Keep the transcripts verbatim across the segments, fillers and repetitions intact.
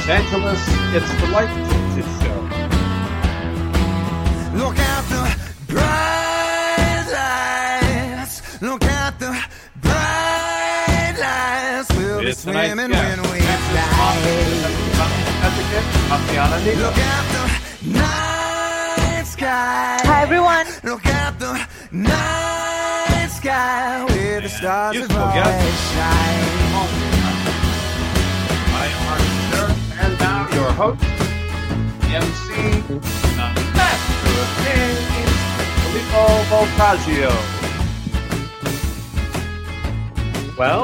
Angeles. It's the Life Changes Show. Look at the bright lights. Look at the bright lights. We'll be swimming when we fly. Look at the night sky. Hi, everyone. Look at the night sky where the stars have always shine. I am Derek, and now your host, M C, the Master of Kings, Filippo Voltaggio. Well,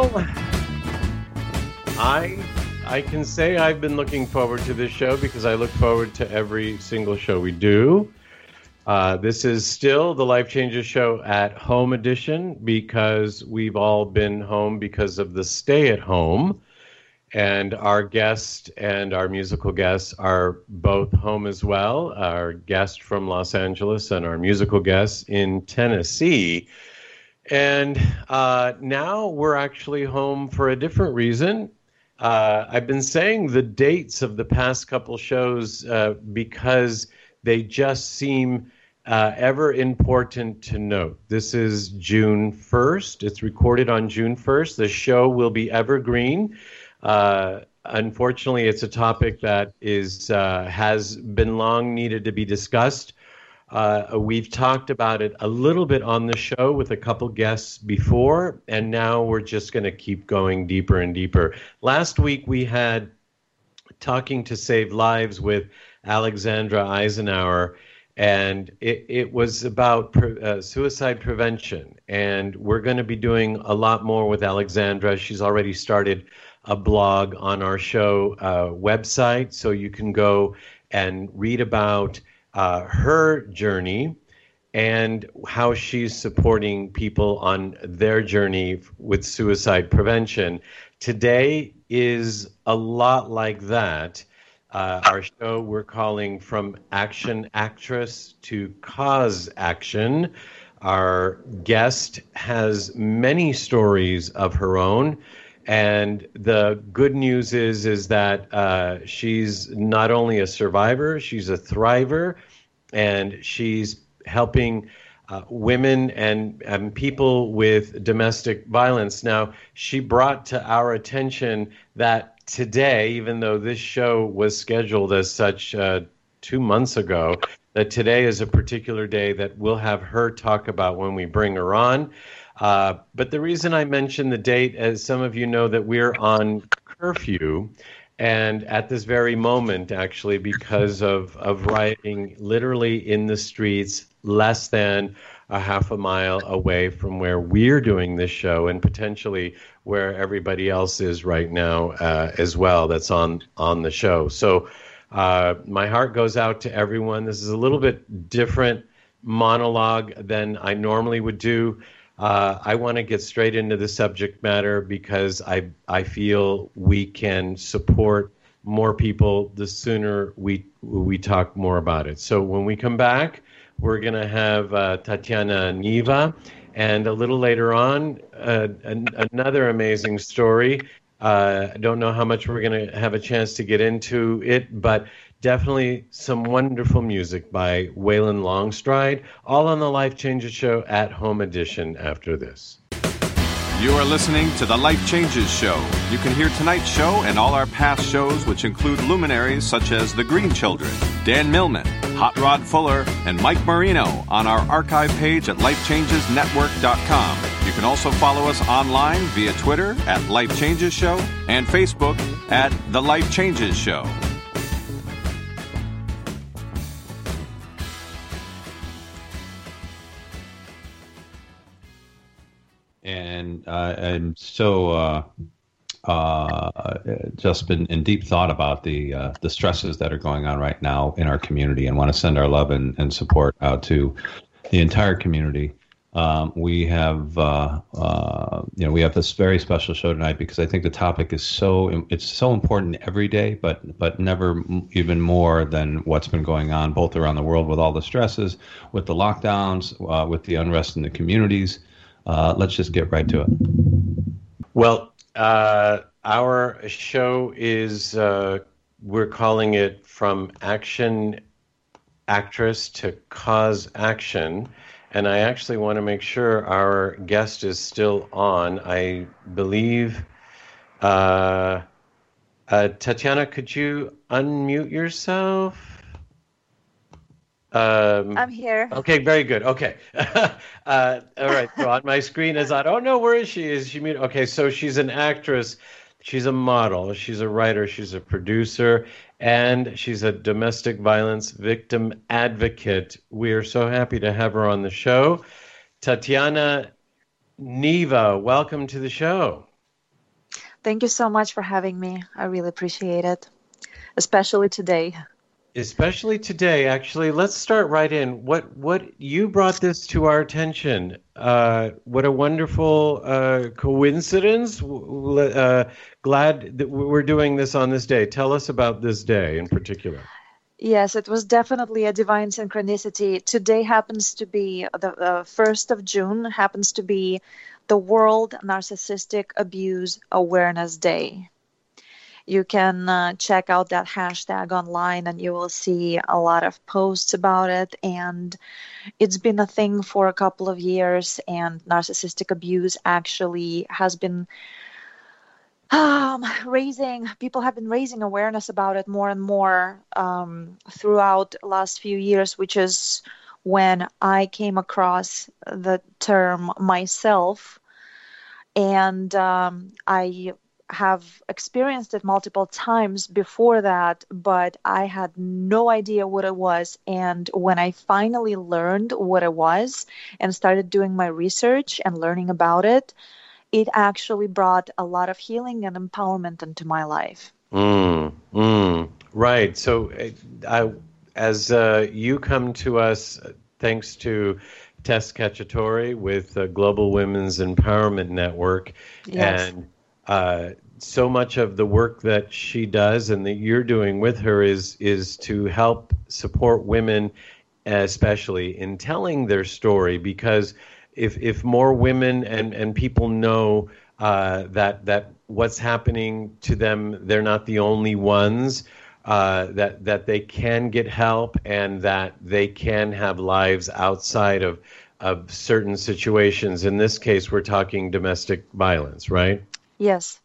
I I can say I've been looking forward to this show because I look forward to every single show we do. Uh, this is still the Life Changes Show at Home edition because we've all been home because of the stay at home. And our guest and our musical guests are both home as well. Our guest from Los Angeles and our musical guest in Tennessee. And uh, now we're actually home for a different reason. Uh, I've been saying the dates of the past couple shows uh, because they just seem uh, ever important to note. This is June first. It's recorded on June first. The show will be evergreen. Uh, unfortunately, it's a topic that is uh, has been long needed to be discussed. Uh, we've talked about it a little bit on the show with a couple guests before, and now we're just going to keep going deeper and deeper. Last week we had Talking to Save Lives with Alexandra Eisenhower, and it, it was about pre- uh, suicide prevention. And we're going to be doing a lot more with Alexandra. She's already started a blog on our show uh, website, so you can go and read about uh, her journey and how she's supporting people on their journey with suicide prevention. Today is a lot like that. Uh, our show we're calling From Action Actress to Cause Action. Our guest has many stories of her own. And the good news is, is that uh, she's not only a survivor, she's a thriver, and she's helping uh, women and, and people with domestic violence. Now, she brought to our attention that today, even though this show was scheduled as such uh, two months ago, that today is a particular day that we'll have her talk about when we bring her on. Uh, but the reason I mention the date, as some of you know, that we're on curfew, and at this very moment, actually, because of, of rioting literally in the streets less than a half a mile away from where we're doing this show, and potentially where everybody else is right now uh, as well that's on, on the show. So uh, my heart goes out to everyone. This is a little bit different monologue than I normally would do. Uh, I want to get straight into the subject matter because I I feel we can support more people the sooner we we talk more about it. So when we come back, we're going to have uh, Tatiana Niva, and a little later on, uh, an, another amazing story. Uh, I don't know how much we're going to have a chance to get into it, but definitely some wonderful music by Waylon Longstride, all on the Life Changes Show at Home edition after this. You are listening to The Life Changes Show. You can hear tonight's show and all our past shows, which include luminaries such as The Green Children, Dan Millman, Hot Rod Fuller, and Mike Marino on our archive page at life changes network dot com. You can also follow us online via Twitter at Life Changes Show and Facebook at The Life Changes Show. And uh, I'm so uh, uh, just been in deep thought about the uh, the stresses that are going on right now in our community, and want to send our love and, and support out to the entire community. Um, we have uh, uh, you know we have this very special show tonight because I think the topic is so it's so important every day, but but never even more than what's been going on both around the world with all the stresses, with the lockdowns, uh, with the unrest in the communities. Uh, let's just get right to it. Well, uh, our show is uh, we're calling it From Action Actress to Cause Action. And I actually want to make sure our guest is still on. I believe, uh, uh, Tatiana, could you unmute yourself? Um, I'm here. Okay, very good. Okay. uh, all right. So on my screen is on, oh no, where is she? Is she mute? Okay, so she's an actress. She's a model. She's a writer. She's a producer. And she's a domestic violence victim advocate. We are so happy to have her on the show. Tatiana Neva, welcome to the show. Thank you so much for having me. I really appreciate it, especially today. Especially today, actually. Let's start right in. What what you brought this to our attention. Uh, what a wonderful uh, coincidence. Uh, glad that we're doing this on this day. Tell us about this day in particular. Yes, it was definitely a divine synchronicity. Today happens to be the uh, first of June, happens to be the World Narcissistic Abuse Awareness Day. You can uh, check out that hashtag online and you will see a lot of posts about it. And it's been a thing for a couple of years, and narcissistic abuse actually has been um, raising, people have been raising awareness about it more and more um, throughout the last few years, which is when I came across the term myself. And um, I have experienced it multiple times before that, but I had no idea what it was. And when I finally learned what it was and started doing my research and learning about it, it actually brought a lot of healing and empowerment into my life. Mm, mm, right. So I, as uh, you come to us, thanks to Tess Cacciatore with uh, Global Women's Empowerment Network, Yes. and uh, so much of the work that she does and that you're doing with her is is to help support women, especially in telling their story, because if if more women and, and people know uh, that that what's happening to them, they're not the only ones, uh, that that they can get help and that they can have lives outside of of certain situations. In this case, we're talking domestic violence, right? Yes.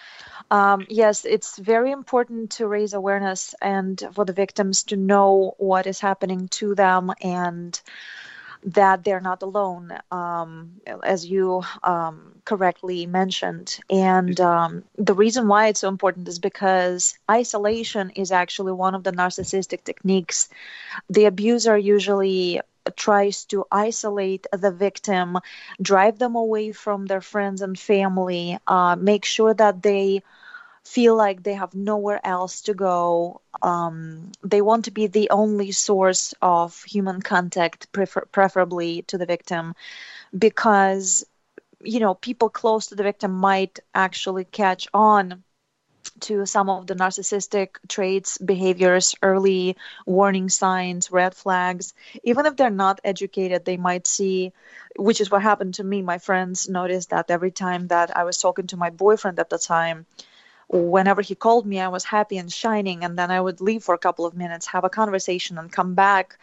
Um, yes, it's very important to raise awareness and for the victims to know what is happening to them and that they're not alone, um, as you um, correctly mentioned. And um, the reason why it's so important is because isolation is actually one of the narcissistic techniques. The abuser usually tries to isolate the victim, drive them away from their friends and family, uh, make sure that they feel like they have nowhere else to go. Um, they want to be the only source of human contact, prefer- preferably to the victim, because, you know, people close to the victim might actually catch on to some of the narcissistic traits, behaviors, early warning signs, red flags. Even if they're not educated, they might see, which is what happened to me. My friends noticed that every time that I was talking to my boyfriend at the time, whenever he called me, I was happy and shining, and then I would leave for a couple of minutes, have a conversation, and come back.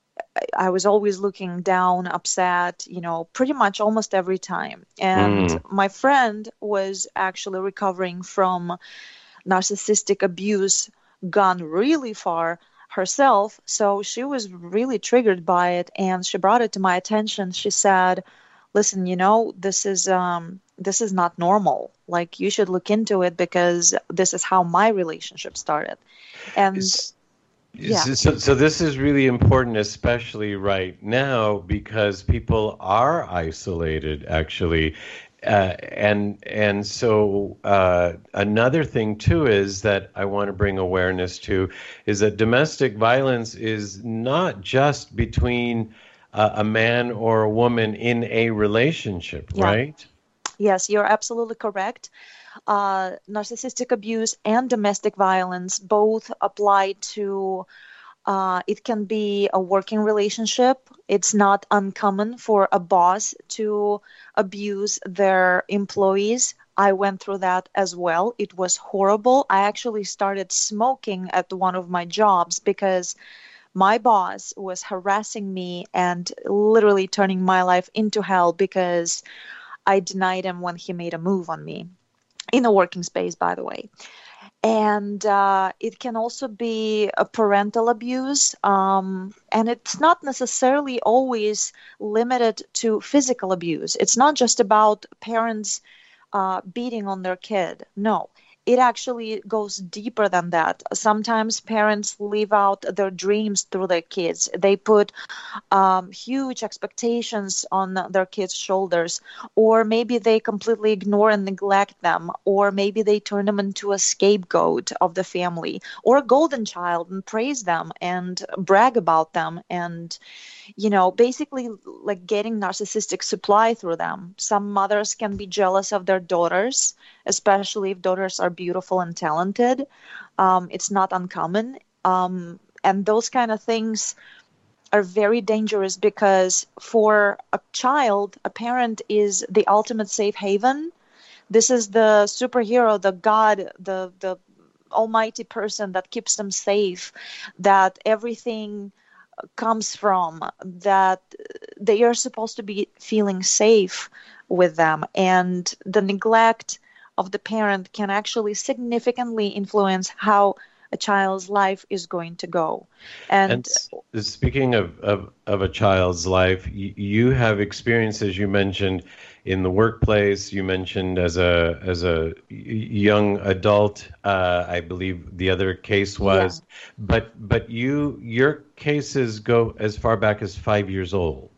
I was always looking down, upset, you know, pretty much almost every time. And mm. my friend was actually recovering from narcissistic abuse, gone really far herself. So she was really triggered by it, and she brought it to my attention. She said, listen, you know, this is um, this is not normal. Like, you should look into it because this is how my relationship started. And It's- yeah. So, so this is really important, especially right now, because people are isolated, actually. Uh, and and so uh, another thing, too, is that I want to bring awareness to is that domestic violence is not just between uh, a man or a woman in a relationship, Yeah. right? Yes, you're absolutely correct. Uh, narcissistic abuse and domestic violence both apply to, uh, it can be a working relationship. It's not uncommon for a boss to abuse their employees. I went through that as well. It was horrible. I actually started smoking at one of my jobs because my boss was harassing me and literally turning my life into hell because I denied him when he made a move on me in a working space, by the way. And uh, it can also be a parental abuse. Um, and it's not necessarily always limited to physical abuse. It's not just about parents uh, beating on their kid. No, it actually goes deeper than that. Sometimes parents live out their dreams through their kids. They put um, huge expectations on their kids' shoulders, or maybe they completely ignore and neglect them, or maybe they turn them into a scapegoat of the family, or a golden child and praise them and brag about them and, you know, basically like getting narcissistic supply through them. Some mothers can be jealous of their daughters, especially if daughters are beautiful and talented. Um, it's not uncommon. Um, and those kind of things are very dangerous because for a child, a parent is the ultimate safe haven. This is the superhero, the God, the, the almighty person that keeps them safe, that everything comes from, that they are supposed to be feeling safe with them. And the neglect of the parent can actually significantly influence how a child's life is going to go. And, and speaking of, of, of a child's life, you, you have experiences you mentioned in the workplace. You mentioned as a as a young adult. Uh, I believe the other case was, yeah. but but you your cases go as far back as five years old.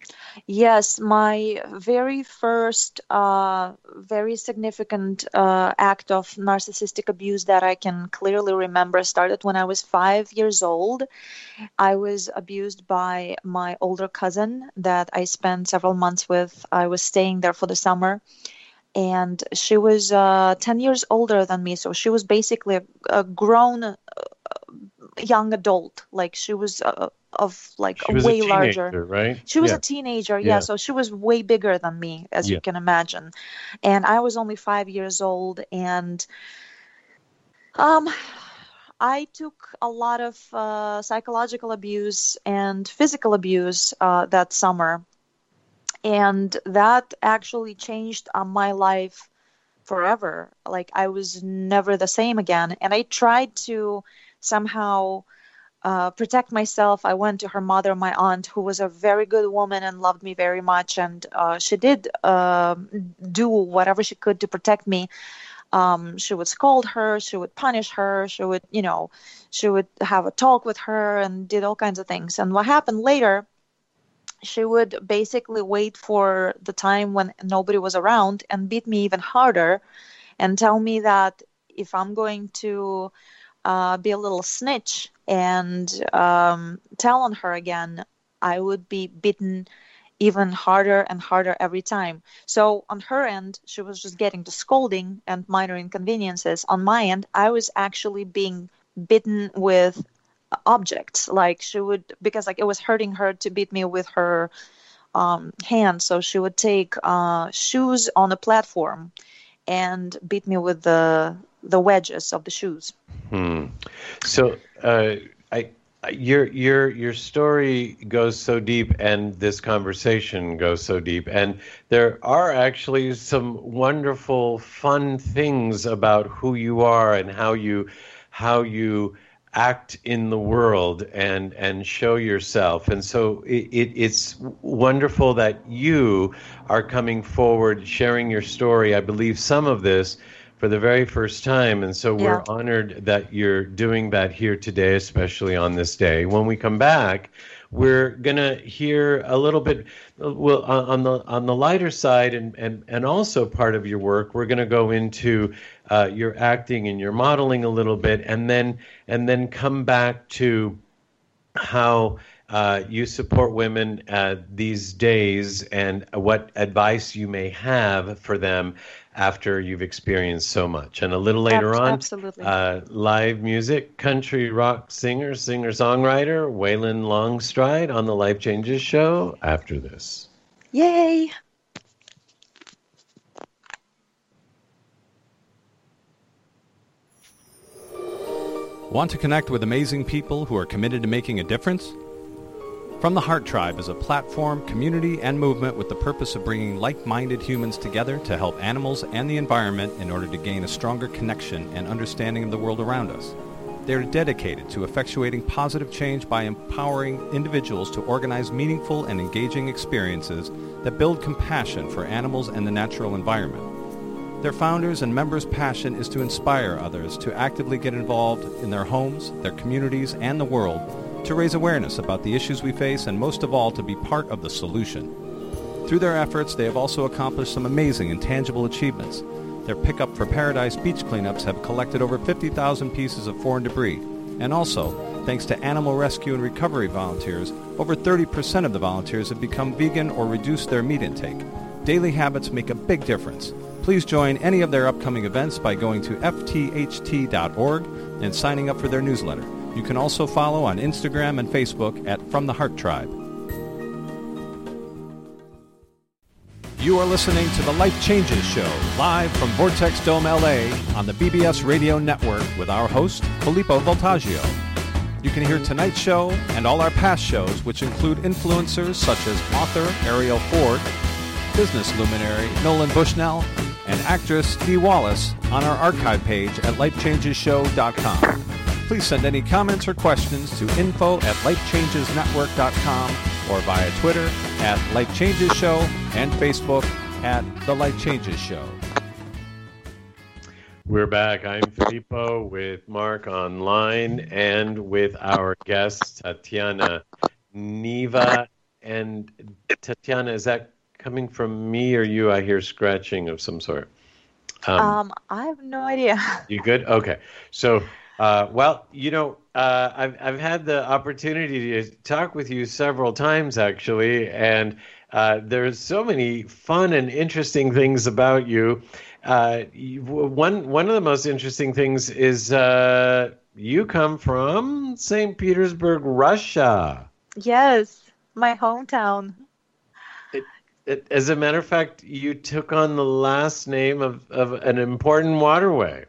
Yes, my very first, uh, very significant uh, act of narcissistic abuse that I can clearly remember started when I was five years old. I was abused by my older cousin that I spent several months with. I was staying there for the summer. And she was uh, ten years older than me. So she was basically a, a grown uh, young adult. Like she was uh, of like she a was way a teenager, larger. Right? She was yeah. a teenager. Yeah. yeah. So she was way bigger than me, as yeah. you can imagine. And I was only five years old. And um, I took a lot of uh, psychological abuse and physical abuse uh, that summer. And that actually changed uh, my life forever. Like I was never the same again. And I tried to somehow uh, protect myself. I went to her mother, my aunt, who was a very good woman and loved me very much. And uh, she did uh, do whatever she could to protect me. Um, she would scold her. She would punish her. She would, you know, she would have a talk with her and did all kinds of things. And what happened later, she would basically wait for the time when nobody was around and beat me even harder and tell me that if I'm going to uh, be a little snitch and um, tell on her again, I would be beaten even harder and harder every time. So on her end, she was just getting the scolding and minor inconveniences. On my end, I was actually being bitten with objects. Like she would, because like it was hurting her to beat me with her um, hand. So she would take uh, shoes on a platform and beat me with the the wedges of the shoes. Hmm. So uh, I, your your your story goes so deep, and this conversation goes so deep, and there are actually some wonderful, fun things about who you are and how you how you. act in the world and and show yourself. And so it, it, it's wonderful that you are coming forward, sharing your story. I believe some of this for the very first time. And so we're Yeah. honored that you're doing that here today, especially on this day. When we come back, we're going to hear a little bit, well, on the on the lighter side, and, and, and also part of your work, we're going to go into uh, your acting and your modeling a little bit, and then and then come back to how uh, you support women uh, these days and what advice you may have for them after you've experienced so much. And a little later Ab- on, absolutely. uh, live music, country rock singer, singer-songwriter, Waylon Longstride on the Life Changes Show after this. Yay! Want to connect with amazing people who are committed to making a difference? From the Heart Tribe is a platform, community, and movement with the purpose of bringing like-minded humans together to help animals and the environment in order to gain a stronger connection and understanding of the world around us. They are dedicated to effectuating positive change by empowering individuals to organize meaningful and engaging experiences that build compassion for animals and the natural environment. Their founders and members' passion is to inspire others to actively get involved in their homes, their communities, and the world, to raise awareness about the issues we face, and most of all, to be part of the solution. Through their efforts, they have also accomplished some amazing and tangible achievements. Their Pickup for Paradise beach cleanups have collected over fifty thousand pieces of foreign debris. And also, thanks to animal rescue and recovery volunteers, over thirty percent of the volunteers have become vegan or reduced their meat intake. Daily habits make a big difference. Please join any of their upcoming events by going to f t h t dot org and signing up for their newsletter. You can also follow on Instagram and Facebook at From the Heart Tribe. You are listening to the Life Changes Show, live from Vortex Dome, L A, on the B B S Radio Network with our host, Filippo Voltaggio. You can hear tonight's show and all our past shows, which include influencers such as author Ariel Ford, business luminary Nolan Bushnell, and actress Dee Wallace, on our archive page at life changes show dot com. Please send any comments or questions to info at life changes network dot com or via Twitter at Life Changes Show and Facebook at The Life Changes Show. We're back. I'm Filippo with Mark online and with our guest, Tatiana Neva. And Tatiana, is that coming from me or you? I hear scratching of some sort. Um, um I have no idea. You good? Okay. So, uh, well, you know, uh, I've I've had the opportunity to talk with you several times actually, and uh, there's so many fun and interesting things about you. Uh, you one one of the most interesting things is uh, you come from Saint Petersburg, Russia. Yes, my hometown. As a matter of fact, you took on the last name of, of an important waterway.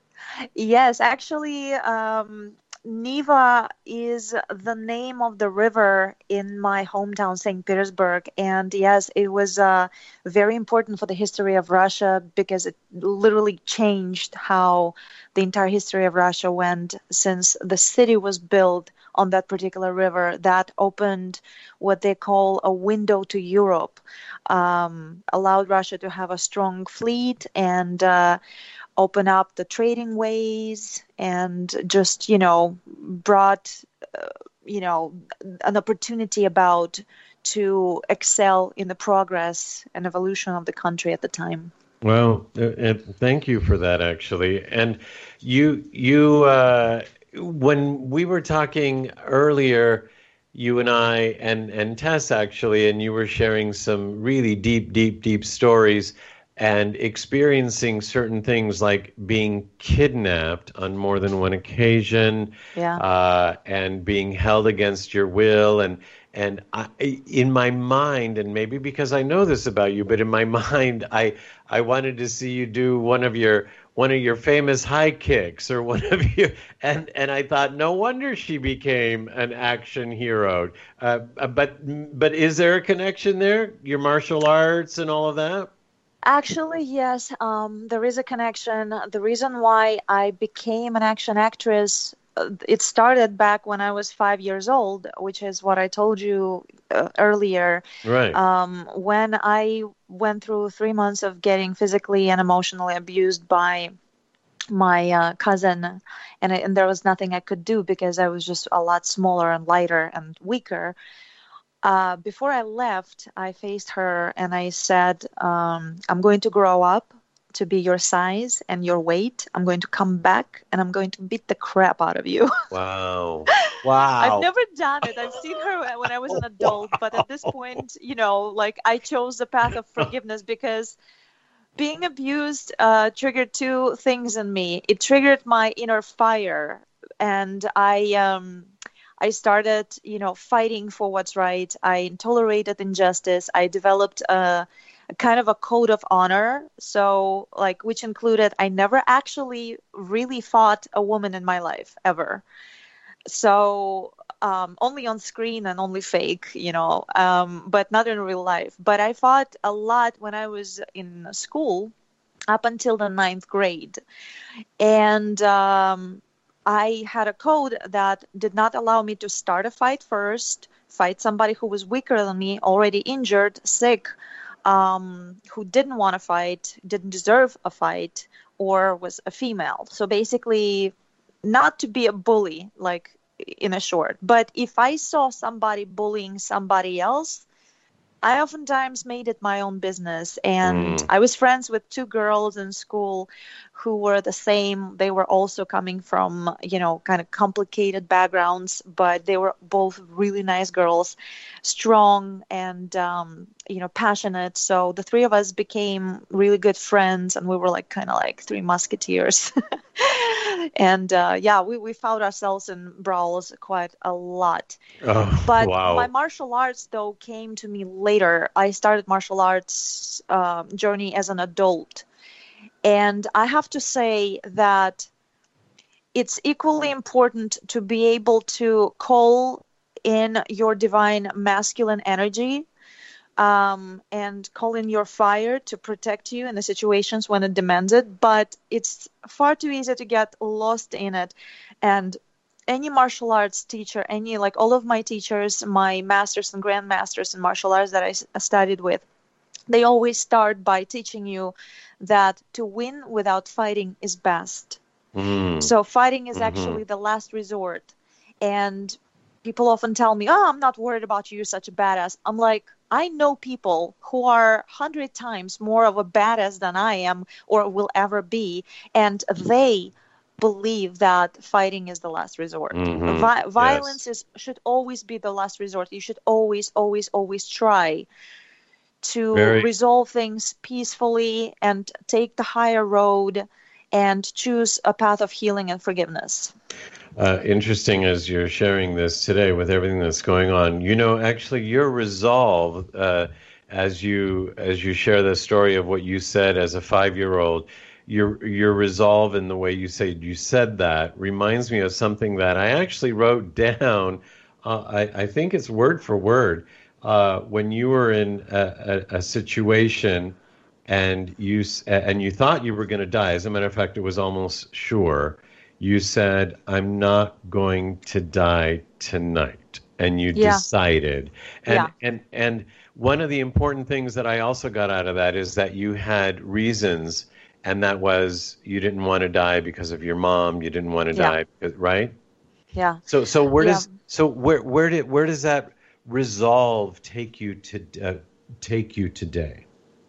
Yes, actually, um, Neva is the name of the river in my hometown, Saint Petersburg. And yes, it was uh, very important for the history of Russia because it literally changed how the entire history of Russia went, since the city was built on that particular river that opened what they call a window to Europe, um, allowed Russia to have a strong fleet and uh, open up the trading ways, and just, you know, brought, uh, you know, an opportunity about to excel in the progress and evolution of the country at the time. Well, uh, thank you for that, actually. And you, you, uh, when we were talking earlier, you and I and, and Tess, actually, and you were sharing some really deep, deep, deep stories and experiencing certain things like being kidnapped on more than one occasion, yeah. uh, and being held against your will. And, and I, in my mind, and maybe because I know this about you, but in my mind, I, I wanted to see you do one of your one of your famous high kicks or one of your, and, and I thought, no wonder she became an action hero. Uh, but but is there a connection there? Your martial arts and all of that? Actually, yes, um, there is a connection. The reason why I became an action actress, uh, it started back when I was five years old, which is what I told you uh, earlier. Right. Um, when I went through three months of getting physically and emotionally abused by my uh, cousin, and, I, and there was nothing I could do because I was just a lot smaller and lighter and weaker. Uh, before I left, I faced her and I said, um, I'm going to grow up to be your size and your weight. I'm going to come back and I'm going to beat the crap out of you. Wow. Wow. I've never done it. I've seen her when I was an adult, but at this point, you know, like I chose the path of forgiveness because being abused uh, triggered two things in me. It triggered my inner fire, and I... Um, I started, you know, fighting for what's right. I tolerated injustice. I developed a, kind of a code of honor. So like, which included, I never actually really fought a woman in my life ever. So um, only on screen and only fake, you know, um, but not in real life. But I fought a lot when I was in school up until the ninth grade. And um, I had a code that did not allow me to start a fight first, fight somebody who was weaker than me, already injured, sick, um, who didn't want to fight, didn't deserve a fight, or was a female. So basically, not to be a bully, like in a short. But if I saw somebody bullying somebody else, I oftentimes made it my own business. And mm. I was friends with two girls in school who were the same. They were also coming from, you know, kind of complicated backgrounds, but they were both really nice girls, strong and, um, you know, passionate. So the three of us became really good friends, and we were like kind of like three musketeers. And uh, yeah, we, we found ourselves in brawls quite a lot. Oh, but wow. My martial arts, though, came to me later. I started martial arts uh, journey as an adult. And I have to say that it's equally important to be able to call in your divine masculine energy Um, and call in your fire to protect you in the situations when it demands it. But it's far too easy to get lost in it. And any martial arts teacher, any, like all of my teachers, my masters and grandmasters in martial arts that I studied with, they always start by teaching you that to win without fighting is best. Mm. So fighting is mm-hmm. actually the last resort. And people often tell me, oh, I'm not worried about you, you're such a badass. I'm like, I know people who are a hundred times more of a badass than I am or will ever be, and they believe that fighting is the last resort. Mm-hmm. Vi- violence yes. is should always be the last resort. You should always, always, always try to Very... resolve things peacefully and take the higher road and choose a path of healing and forgiveness. Uh, interesting as you're sharing this today with everything that's going on. You know, actually, your resolve uh, as you as you share the story of what you said as a five-year-old, your your resolve in the way you say you said that reminds me of something that I actually wrote down. Uh, I, I think it's word for word uh, when you were in a, a, a situation and you and you thought you were going to die. As a matter of fact, it was almost sure. You said, I'm not going to die tonight. And you yeah. decided. And, yeah. and and one of the important things that I also got out of that is that you had reasons, and that was you didn't want to die because of your mom. You didn't want to yeah. die, because, right? Yeah. So so where yeah. does so where where did where does that resolve take you to uh, take you today?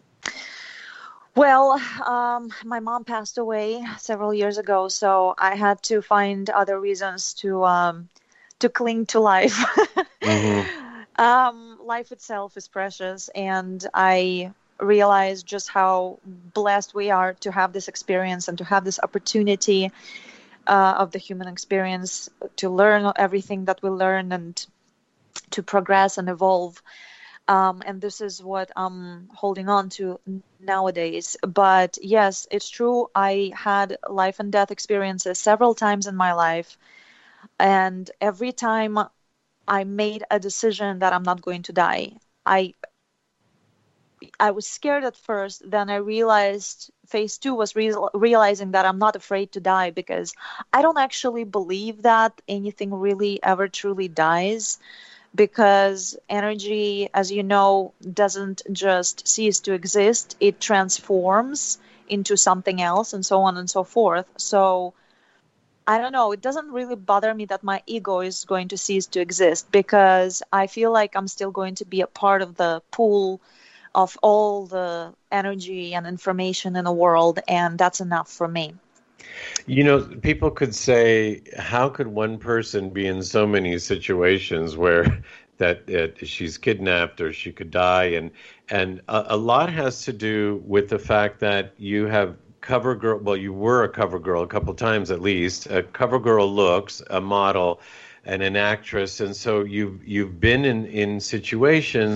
Well, um, my mom passed away several years ago, so I had to find other reasons to um, to cling to life. mm-hmm. um, life itself is precious, and I realized just how blessed we are to have this experience and to have this opportunity uh, of the human experience to learn everything that we learn and to progress and evolve. Um, and this is what I'm holding on to nowadays. But yes, it's true. I had life and death experiences several times in my life. And every time I made a decision that I'm not going to die, I I was scared at first. Then I realized phase two was re- realizing that I'm not afraid to die, because I don't actually believe that anything really ever truly dies. Because energy, as you know, doesn't just cease to exist. It transforms into something else and so on and so forth. So I don't know. It doesn't really bother me that my ego is going to cease to exist, because I feel like I'm still going to be a part of the pool of all the energy and information in the world. And that's enough for me. You know, people could say, how could one person be in so many situations where that uh, she's kidnapped or she could die? And and a, a lot has to do with the fact that you have cover girl. Well, you were a cover girl a couple times at least. A cover girl looks, a model, and an actress. And so you've you've been in, in situations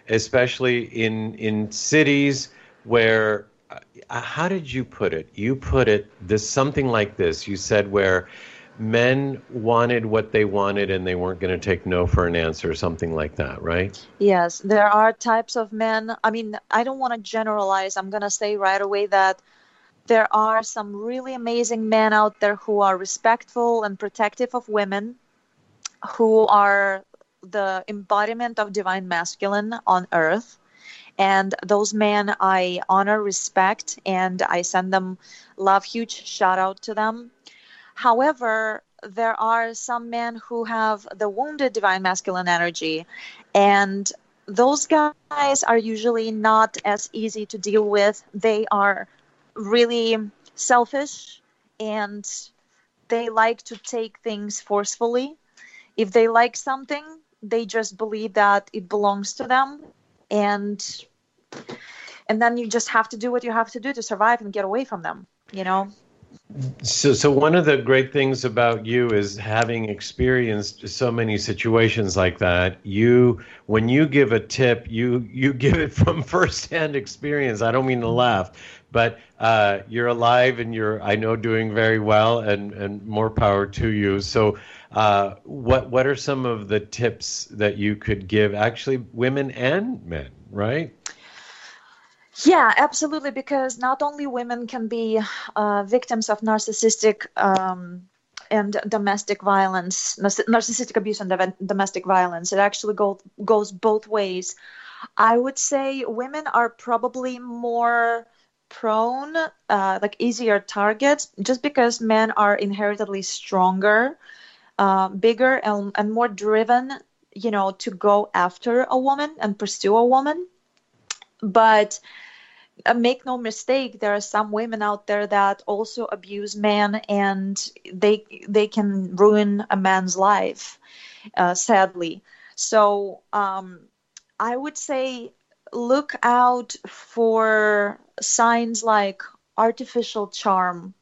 especially in in cities where, uh, how did you put it? You put it this something like this. You said where men wanted what they wanted and they weren't going to take no for an answer, or something like that, right? Yes, there are types of men. I mean, I don't want to generalize. I'm going to say right away that there are some really amazing men out there who are respectful and protective of women, who are the embodiment of divine masculine on earth. And those men I honor, respect, and I send them love, huge shout out to them. However, there are some men who have the wounded divine masculine energy, and those guys are usually not as easy to deal with. They are really selfish, and they like to take things forcefully. If they like something, they just believe that it belongs to them, and and then you just have to do what you have to do to survive and get away from them, you know? So, so one of the great things about you is having experienced so many situations like that. You, when you give a tip, you you give it from firsthand experience. I don't mean to laugh, but uh, you're alive and you're, I know, doing very well, and, and more power to you. So, uh, what what are some of the tips that you could give? Actually, women and men, right? Yeah, absolutely, because not only women can be uh, victims of narcissistic um, and domestic violence, narcissistic abuse and domestic violence. It actually go, goes both ways. I would say women are probably more prone, uh, like easier targets, just because men are inherently stronger, uh, bigger, and, and more driven, you know, to go after a woman and pursue a woman. But uh, make no mistake, there are some women out there that also abuse men, and they they can ruin a man's life, uh, sadly. So um, I would say look out for signs like artificial charm,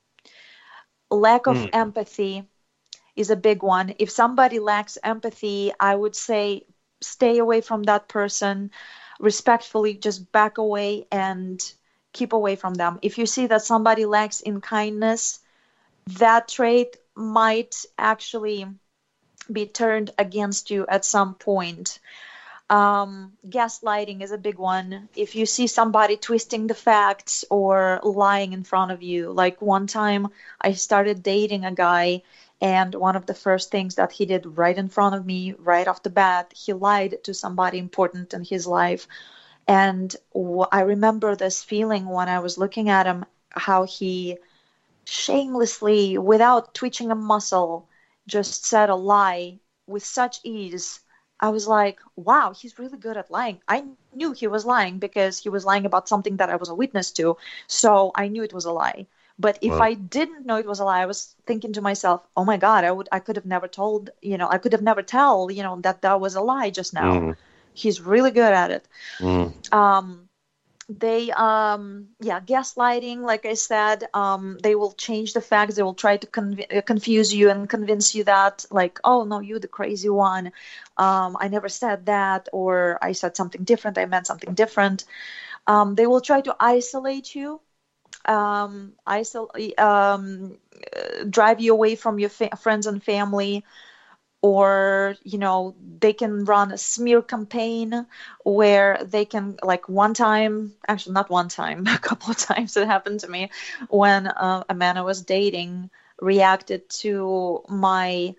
lack of mm. empathy is a big one. If somebody lacks empathy, I would say stay away from that person. Respectfully, just back away and keep away from them. If you see that somebody lacks in kindness, that trait might actually be turned against you at some point. Um, gaslighting is a big one. If you see somebody twisting the facts or lying in front of you, like one time I started dating a guy, and one of the first things that he did right in front of me, right off the bat, he lied to somebody important in his life. And w- I remember this feeling when I was looking at him, how he shamelessly, without twitching a muscle, just said a lie with such ease. I was like, wow, he's really good at lying. I knew he was lying because he was lying about something that I was a witness to. So I knew it was a lie. But if wow. I didn't know it was a lie, I was thinking to myself, oh my God, I would, I could have never told, you know, I could have never tell, you know, that that was a lie just now. Mm. He's really good at it. Mm. Um, they, um, yeah, gaslighting, like I said, um, they will change the facts. They will try to conv- confuse you and convince you that, like, oh, no, you're the crazy one. Um, I never said that, or I said something different. I meant something different. Um, they will try to isolate you. Um, isolate, um, drive you away from your fa- friends and family, or, you know, they can run a smear campaign where they can, like one time, actually not one time, a couple of times it happened to me when uh, a man I was dating reacted to my,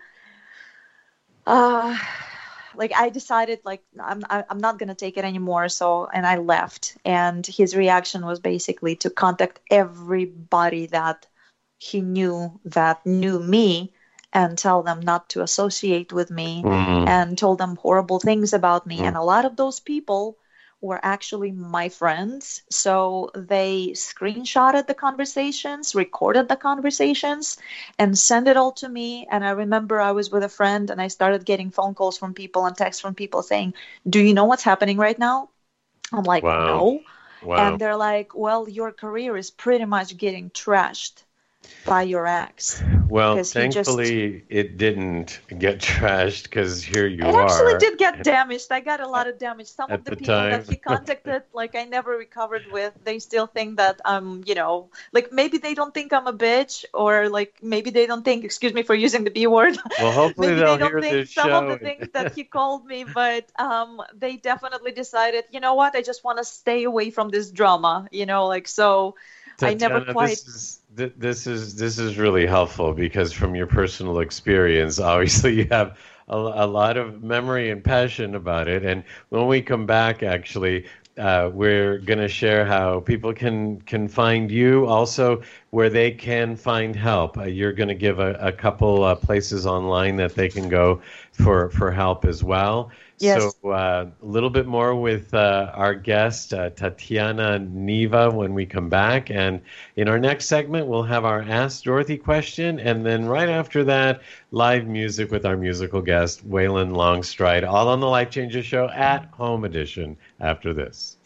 uh, like I decided like I'm I'm not gonna take it anymore. So and I left. And his reaction was basically to contact everybody that he knew that knew me and tell them not to associate with me, mm-hmm. and told them horrible things about me. Mm-hmm. And a lot of those people were actually my friends. So they screenshotted the conversations, recorded the conversations, and sent it all to me. And I remember I was with a friend and I started getting phone calls from people and texts from people saying, do you know what's happening right now? I'm like, wow. no. Wow. And they're like, well, your career is pretty much getting trashed by your ex. Well, because he just thankfully it didn't get trashed because here you It are. actually did get damaged. I got a lot of damage. Some At of the, the people time. that he contacted, like I never recovered with, they still think that I'm, you know, like maybe they don't think I'm a bitch, or like maybe they don't think, excuse me for using the B word. Well, hopefully maybe they'll they don't hear think this some show. of the things that he called me, but um, they definitely decided, you know what, I just want to stay away from this drama, you know, like so. Tatiana, I never quite. This is, th- this is this is really helpful because from your personal experience, obviously you have a, a lot of memory and passion about it. And when we come back, actually, uh, we're going to share how people can can find you, also where they can find help. Uh, you're going to give a, a couple uh, places online that they can go for for help as well. Yes. So uh, a little bit more with uh, our guest, uh, Tatiana Neva, when we come back. And in our next segment, we'll have our Ask Dorothy question. And then right after that, live music with our musical guest, Waylon Longstride, all on the Life Changes Show at Home Edition after this.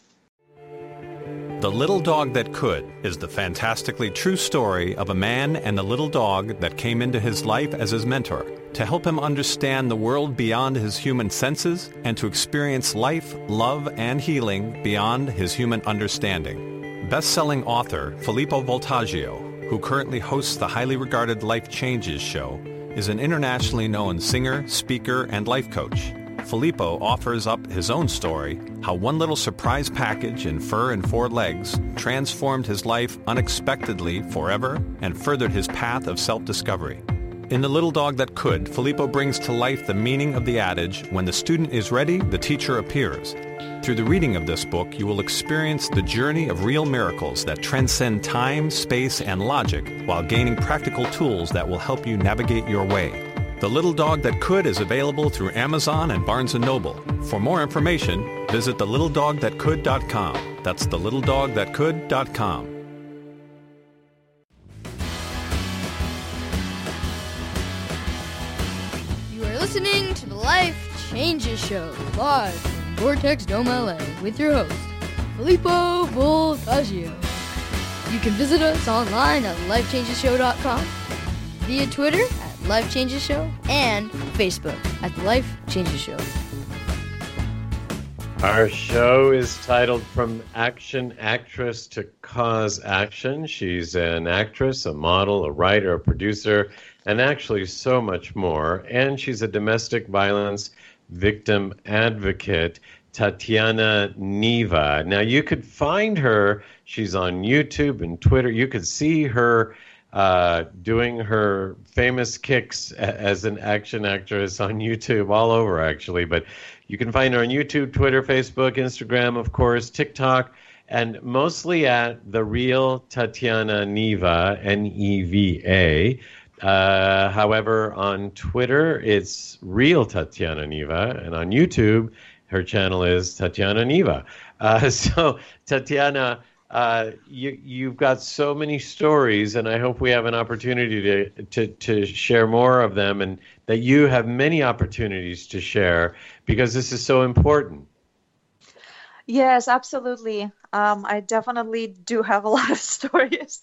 The Little Dog That Could is the fantastically true story of a man and the little dog that came into his life as his mentor to help him understand the world beyond his human senses and to experience life, love, and healing beyond his human understanding. Best-selling author Filippo Voltaggio, who currently hosts the highly regarded Life Changes show, is an internationally known singer, speaker, and life coach. Filippo offers up his own story, how one little surprise package in fur and four legs transformed his life unexpectedly forever and furthered his path of self-discovery. In The Little Dog That Could, Filippo brings to life the meaning of the adage, when the student is ready, the teacher appears. Through the reading of this book, you will experience the journey of real miracles that transcend time, space, and logic while gaining practical tools that will help you navigate your way. The Little Dog That Could is available through Amazon and Barnes and Noble. For more information, visit the little dog that could dot com. That's the little dog that could dot com. You are listening to the Life Changes Show, live from Vortex Dome, L A, with your host, Filippo Voltaggio. You can visit us online at life changes show dot com, via Twitter at Life Changes Show, and Facebook at The Life Changes Show. Our show is titled From Action Actress to Cause Action. She's an actress, a model, a writer, a producer, and actually so much more. And she's a domestic violence victim advocate, Tatiana Neva. Now, you could find her. She's on YouTube and Twitter. You could see her uh, doing her famous kicks a- as an action actress on YouTube, all over actually. But you can find her on YouTube, Twitter, Facebook, Instagram, of course, TikTok, and mostly at The Real Tatiana Neva, N E V A. Uh, however, on Twitter, it's Real Tatiana Neva, and on YouTube, her channel is Tatiana Neva. Uh, so, Tatiana, Uh, you, you've got so many stories, and I hope we have an opportunity to, to, to share more of them, and that you have many opportunities to share, because this is so important. Yes, absolutely. Um, I definitely do have a lot of stories.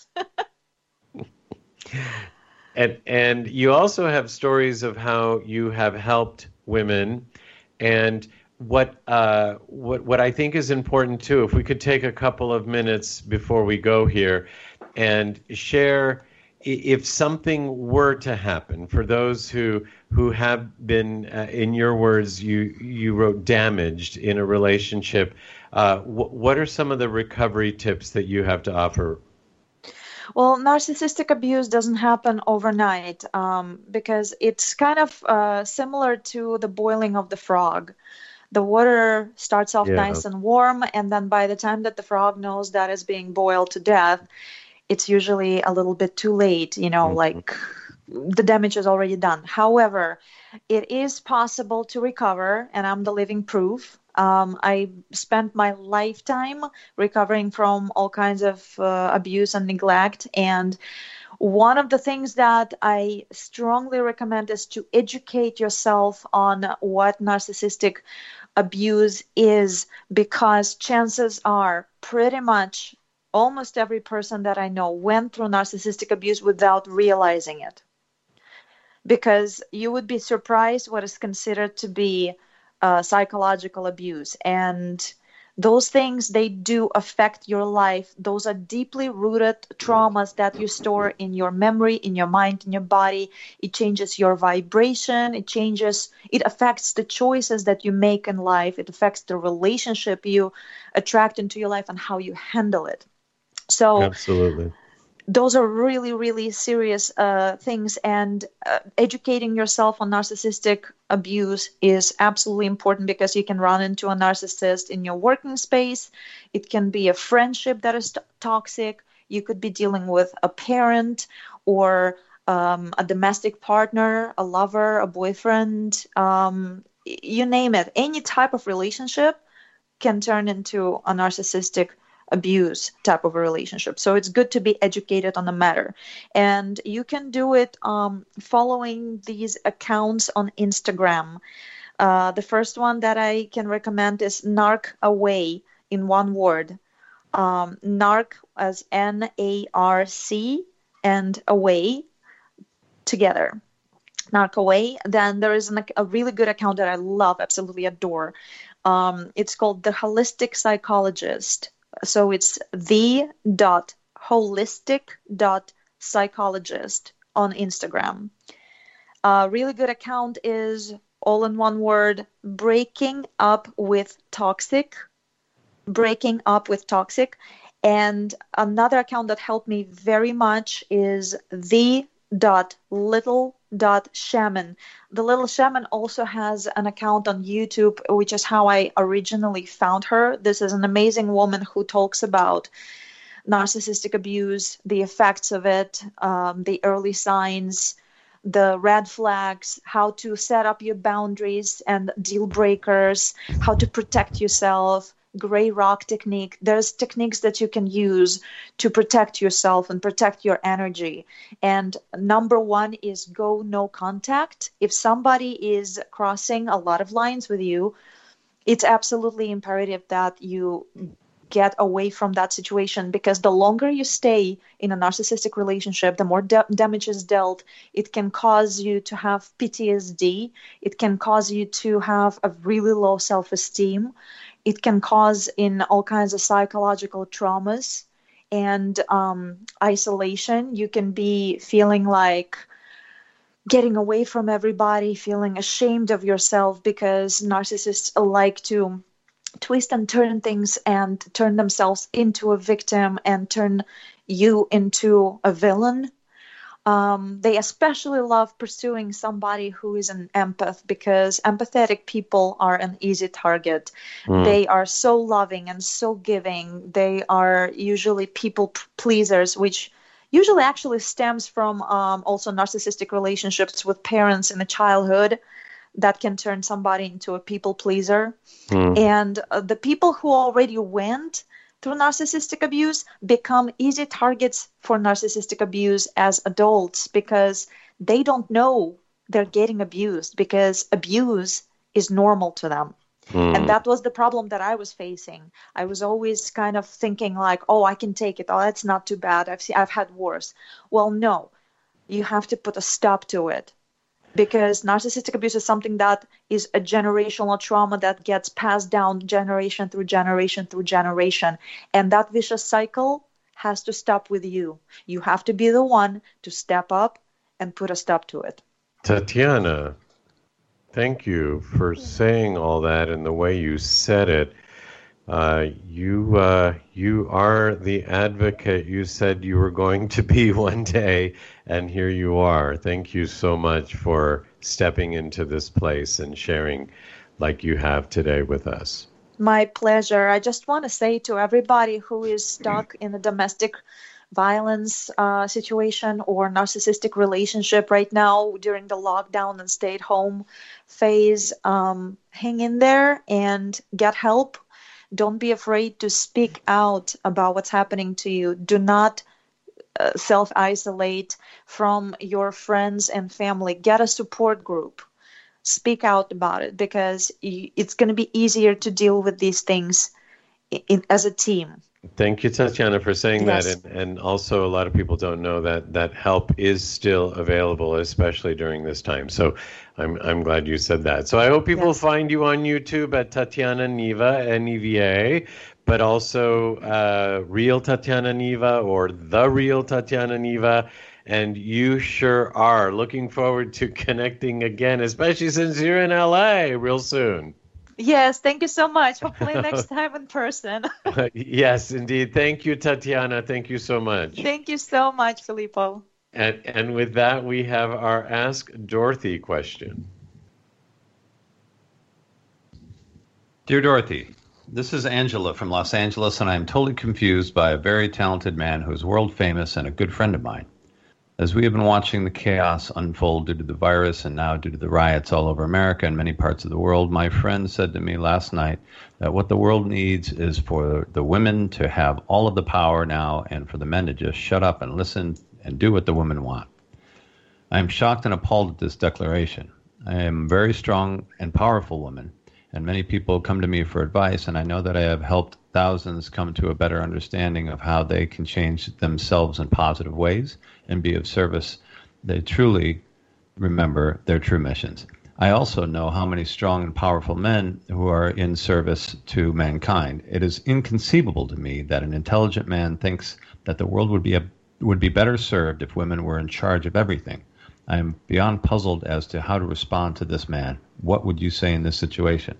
and and you also have stories of how you have helped women, and What uh, what what I think is important too, if we could take a couple of minutes before we go here and share, if something were to happen for those who who have been, uh, in your words, you you wrote, damaged in a relationship. Uh, wh- what are some of the recovery tips that you have to offer? Well, narcissistic abuse doesn't happen overnight, um, because it's kind of uh, similar to the boiling of the frog. The water starts off Yeah. nice and warm, and then by the time that the frog knows that it's being boiled to death, it's usually a little bit too late, you know, Mhm. like the damage is already done. However, it is possible to recover, and I'm the living proof. Um, I spent my lifetime recovering from all kinds of uh, abuse and neglect, and one of the things that I strongly recommend is to educate yourself on what narcissistic abuse is, because chances are pretty much almost every person that I know went through narcissistic abuse without realizing it. because you would be surprised what is considered to be uh, psychological abuse. And those things, they do affect your life. Those are deeply rooted traumas that you store in your memory, in your mind, in your body. It changes your vibration. It changes, it affects the choices that you make in life. It affects the relationship you attract into your life and how you handle it. So absolutely. Those are really, really serious uh, things, and uh, educating yourself on narcissistic abuse is absolutely important, because you can run into a narcissist in your working space. It can be a friendship that is t- toxic. You could be dealing with a parent or um, a domestic partner, a lover, a boyfriend, um, you name it. Any type of relationship can turn into a narcissistic abuse type of a relationship. So it's good to be educated on the matter. And you can do it um, following these accounts on Instagram. Uh, the first one that I can recommend is Narc Away, in one word. Um, Narc as N A R C and Away together. Narc Away. Then there is an, a really good account that I love, absolutely adore. Um, it's called The Holistic Psychologist. So it's the dot holistic dot psychologist on Instagram. A really good account is, all in one word, Breaking Up with Toxic. Breaking Up with Toxic. And another account that helped me very much is the dot little dot shaman. The Little Shaman also has an account on YouTube, which is how I originally found her. This is an amazing woman who talks about narcissistic abuse, the effects of it, um, the early signs, the red flags, how to set up your boundaries and deal breakers, how to protect yourself, gray rock technique. There's techniques that you can use to protect yourself and protect your energy. And number one is go no contact. If somebody is crossing a lot of lines with you, it's absolutely imperative that you get away from that situation, because the longer you stay in a narcissistic relationship, the more de- damage is dealt. It can cause you to have P T S D. It can cause you to have a really low self-esteem. It can cause in all kinds of psychological traumas and um, isolation. You can be feeling like getting away from everybody, feeling ashamed of yourself, because narcissists like to twist and turn things and turn themselves into a victim and turn you into a villain. Um, they especially love pursuing somebody who is an empath, because empathetic people are an easy target. Mm. They are so loving and so giving. They are usually people pleasers, which usually actually stems from um, also narcissistic relationships with parents in the childhood that can turn somebody into a people pleaser. Mm. And uh, the people who already went through narcissistic abuse become easy targets for narcissistic abuse as adults, because they don't know they're getting abused, because abuse is normal to them. Mm. And that was the problem that I was facing. I was always kind of thinking like, oh, I can take it. Oh, that's not too bad. I've seen, I've had worse. Well, no, you have to put a stop to it. Because narcissistic abuse is something that is a generational trauma that gets passed down generation through generation through generation. And that vicious cycle has to stop with you. You have to be the one to step up and put a stop to it. Tatiana, thank you for saying all that in the way you said it. Uh, you uh, you are the advocate you said you were going to be one day, and here you are. Thank you so much for stepping into this place and sharing like you have today with us. My pleasure. I just want to say to everybody who is stuck in a domestic violence uh, situation or narcissistic relationship right now during the lockdown and stay-at-home phase, um, hang in there and get help. Don't be afraid to speak out about what's happening to you. Do not uh, self-isolate from your friends and family. Get a support group. Speak out about it, because it's going to be easier to deal with these things in, in, as a team. Thank you, Tatiana, for saying Yes. that. And, and also, a lot of people don't know that that help is still available, especially during this time. So I'm I'm glad you said that. So I hope people Yes. find you on YouTube at Tatiana Niva, N E V A, but also uh, Real Tatiana Niva or The Real Tatiana Niva. And you sure are. Looking forward to connecting again, especially since you're in L A real soon. Yes, thank you so much. Hopefully next time in person. Yes, indeed. Thank you, Tatiana. Thank you so much. Thank you so much, Filippo. And, and with that, we have our Ask Dorothy question. Dear Dorothy, this is Angela from Los Angeles, and I am totally confused by a very talented man who is world famous and a good friend of mine. As we have been watching the chaos unfold due to the virus and now due to the riots all over America and many parts of the world, my friend said to me last night that what the world needs is for the women to have all of the power now and for the men to just shut up and listen and do what the women want. I am shocked and appalled at this declaration. I am a very strong and powerful woman, and many people come to me for advice, and I know that I have helped thousands come to a better understanding of how they can change themselves in positive ways and be of service. They truly remember their true missions. I also know how many strong and powerful men who are in service to mankind. It is inconceivable to me that an intelligent man thinks that the world would be a, would be better served if women were in charge of everything. I am beyond puzzled as to how to respond to this man. What would you say in this situation?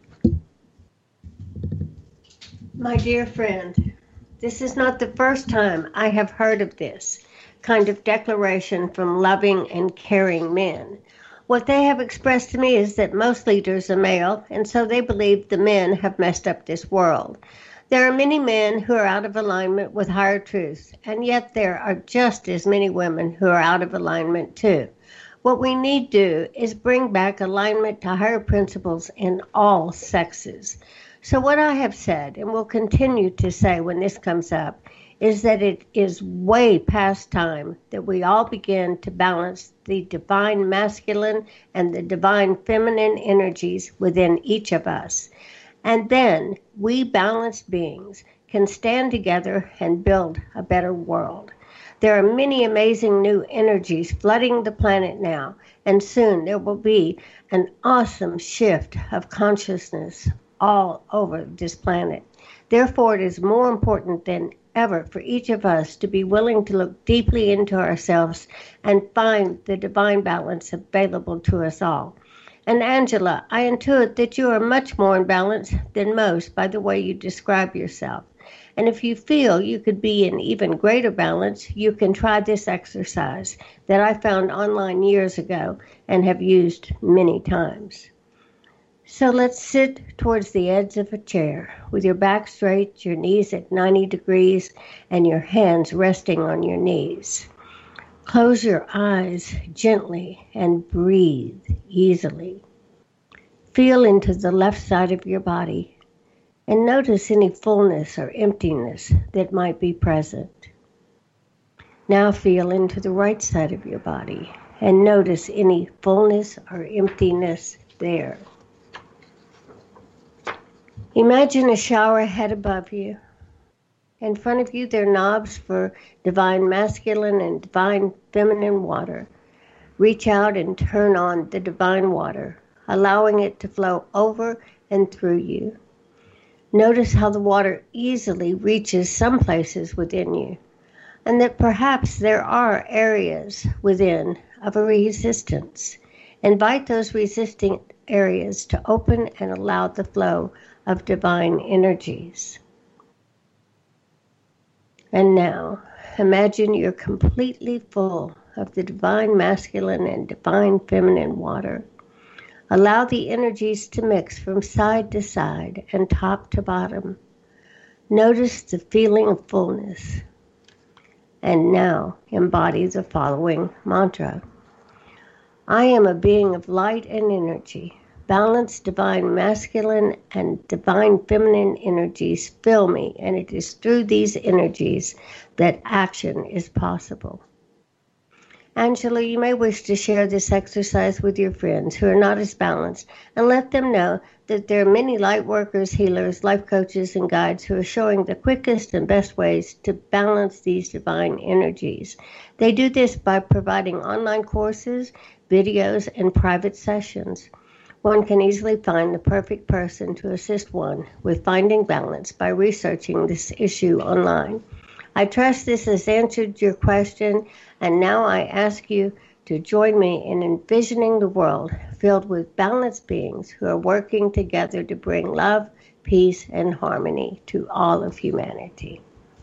My dear friend, this is not the first time I have heard of this kind of declaration from loving and caring men. What they have expressed to me is that most leaders are male, and so they believe the men have messed up this world. There are many men who are out of alignment with higher truths, and yet there are just as many women who are out of alignment too. What we need to do is bring back alignment to higher principles in all sexes. So what I have said, and will continue to say when this comes up, is that it is way past time that we all begin to balance the divine masculine and the divine feminine energies within each of us. And then we balanced beings can stand together and build a better world. There are many amazing new energies flooding the planet now, and soon there will be an awesome shift of consciousness all over this planet. Therefore, it is more important than ever for each of us to be willing to look deeply into ourselves and find the divine balance available to us all. And Angela, I intuit that you are much more in balance than most by the way you describe yourself. And if you feel you could be in even greater balance, you can try this exercise that I found online years ago and have used many times. So let's sit towards the edge of a chair with your back straight, your knees at ninety degrees, and your hands resting on your knees. Close your eyes gently and breathe easily. Feel into the left side of your body and notice any fullness or emptiness that might be present. Now feel into the right side of your body and notice any fullness or emptiness there. Imagine a shower head above you. In front of you, there are knobs for divine masculine and divine feminine water. Reach out and turn on the divine water, allowing it to flow over and through you. Notice how the water easily reaches some places within you, and that perhaps there are areas within of a resistance. Invite those resisting areas to open and allow the flow of divine energies. And now, imagine you're completely full of the divine masculine and divine feminine water. Allow the energies to mix from side to side and top to bottom. Notice the feeling of fullness. And now, embody the following mantra. I am a being of light and energy. Balanced divine masculine and divine feminine energies fill me, and it is through these energies that action is possible. Angela, you may wish to share this exercise with your friends who are not as balanced and let them know that there are many light workers, healers, life coaches, and guides who are showing the quickest and best ways to balance these divine energies. They do this by providing online courses, videos, and private sessions. One can easily find the perfect person to assist one with finding balance by researching this issue online. I trust this has answered your question, and now I ask you to join me in envisioning the world filled with balanced beings who are working together to bring love, peace, and harmony to all of humanity.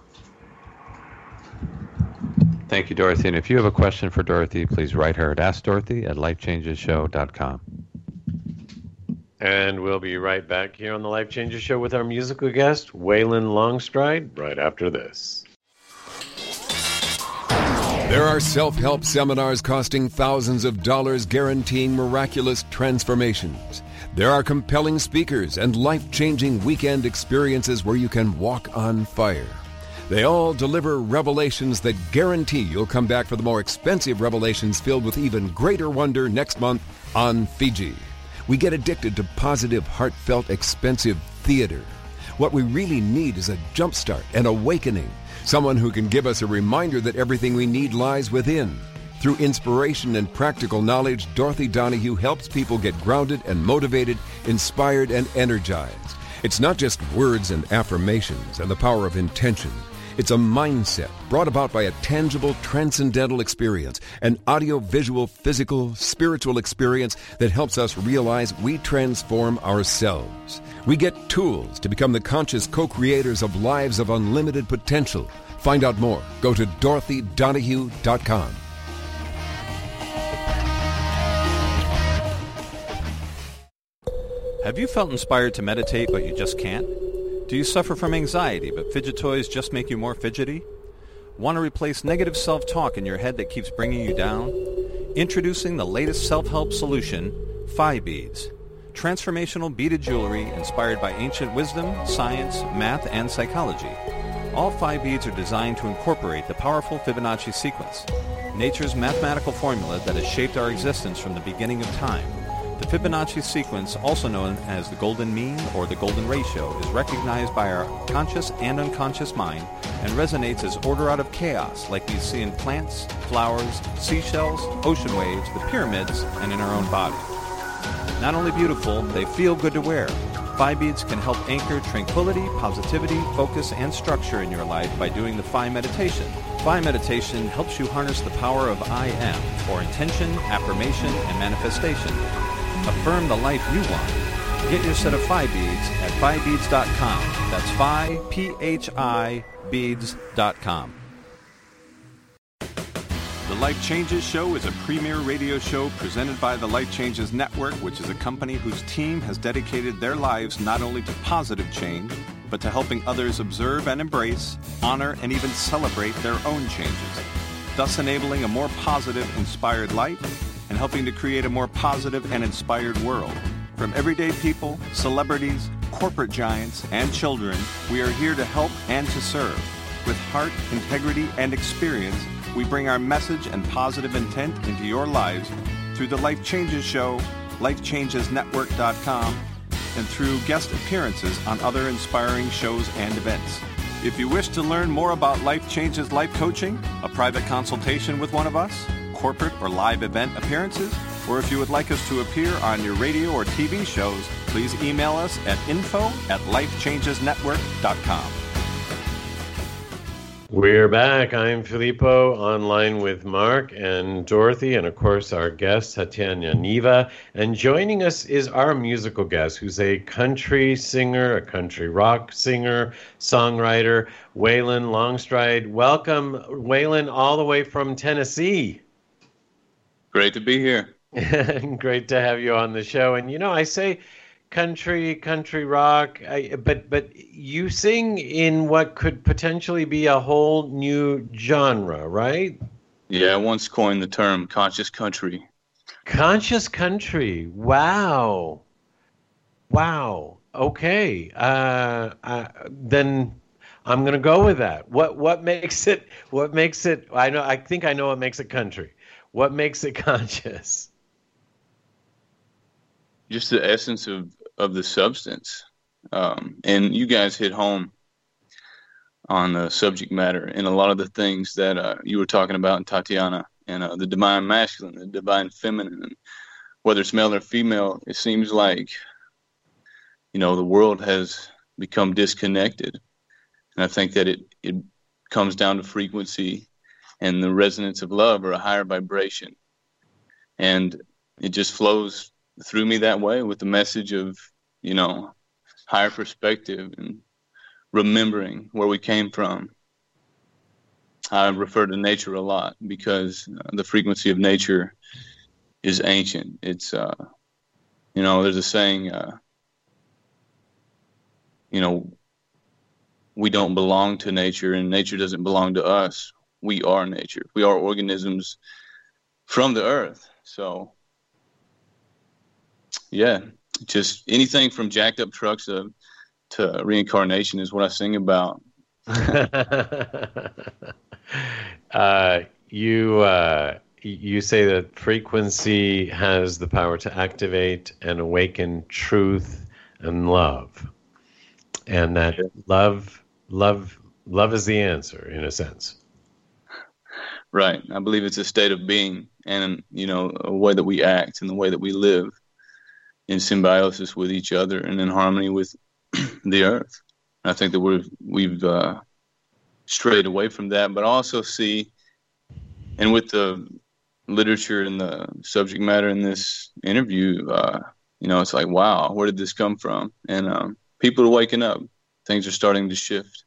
Thank you, Dorothy. And if you have a question for Dorothy, please write her at ask dorothy at life changes show dot com. And we'll be right back here on the Life Changes Show with our musical guest, Waylon Longstride, right after this. There are self-help seminars costing thousands of dollars guaranteeing miraculous transformations. There are compelling speakers and life-changing weekend experiences where you can walk on fire. They all deliver revelations that guarantee you'll come back for the more expensive revelations filled with even greater wonder next month on Fiji. We get addicted to positive, heartfelt, expensive theater. What we really need is a jumpstart, an awakening, someone who can give us a reminder that everything we need lies within. Through inspiration and practical knowledge, Dorothy Donahue helps people get grounded and motivated, inspired and energized. It's not just words and affirmations and the power of intention. It's a mindset brought about by a tangible, transcendental experience, an audio-visual, physical, spiritual experience that helps us realize we transform ourselves. We get tools to become the conscious co-creators of lives of unlimited potential. Find out more. Go to dorothy donahue dot com. Have you felt inspired to meditate, but you just can't? Do you suffer from anxiety, but fidget toys just make you more fidgety? Want to replace negative self-talk in your head that keeps bringing you down? Introducing the latest self-help solution, Phi Beads. Transformational beaded jewelry inspired by ancient wisdom, science, math, and psychology. All Phi Beads are designed to incorporate the powerful Fibonacci sequence, nature's mathematical formula that has shaped our existence from the beginning of time. The Fibonacci sequence, also known as the golden mean or the golden ratio, is recognized by our conscious and unconscious mind and resonates as order out of chaos like we see in plants, flowers, seashells, ocean waves, the pyramids, and in our own body. Not only beautiful, they feel good to wear. Phi Beads can help anchor tranquility, positivity, focus, and structure in your life by doing the Phi meditation. Phi meditation helps you harness the power of I am for intention, affirmation, and manifestation. Affirm the life you want. Get your set of Phi Beads at phi beads dot com. That's Phi, P H I, beads dot com. The Life Changes Show is a premier radio show presented by the Life Changes Network, which is a company whose team has dedicated their lives not only to positive change, but to helping others observe and embrace, honor, and even celebrate their own changes, thus enabling a more positive, inspired life and helping to create a more positive and inspired world. From everyday people, celebrities, corporate giants, and children, we are here to help and to serve. With heart, integrity, and experience, we bring our message and positive intent into your lives through the Life Changes Show, life changes network dot com, and through guest appearances on other inspiring shows and events. If you wish to learn more about Life Changes Life Coaching, a private consultation with one of us, corporate or live event appearances, or if you would like us to appear on your radio or T V shows, please email us at info at life changes network dot com. We're back. I'm Filippo, online with Mark and Dorothy, and of course our guest, Tatiana Neva. And joining us is our musical guest, who's a country singer, a country rock singer, songwriter, Waylon Longstride. Welcome, Waylon, all the way from Tennessee. Great to be here. Great to have you on the show. And, you know, I say country, country rock, I, but but you sing in what could potentially be a whole new genre, right? Yeah, I once coined the term conscious country. Conscious country. Wow. Wow. Okay. Uh, uh, then I'm going to go with that. What what makes it? What makes it? I know. I think I know what makes it country. what makes it conscious? Just the essence of, of the substance. Um, and you guys hit home on the subject matter and a lot of the things that uh, you were talking about in Tatiana and uh, the divine masculine, the divine feminine, and whether it's male or female, it seems like, you know, the world has become disconnected. And I think that it, it comes down to frequency and the resonance of love or a higher vibration. And it just flows through me that way with the message of, you know, higher perspective and remembering where we came from. I refer to nature a lot because uh, the frequency of nature is ancient. It's, uh, you know, there's a saying, uh, you know, we don't belong to nature and nature doesn't belong to us. We are nature. We are organisms from the earth. So, yeah, just anything from jacked up trucks to, to reincarnation is what I sing about. uh, you uh, you say that frequency has the power to activate and awaken truth and love, and that love love love is the answer in a sense. Right. I believe it's a state of being, and you know, a way that we act and the way that we live in symbiosis with each other and in harmony with the earth. I think that we've we've uh, strayed away from that, but also see, and with the literature and the subject matter in this interview, uh, you know, it's like, wow, where did this come from? And um, people are waking up. Things are starting to shift.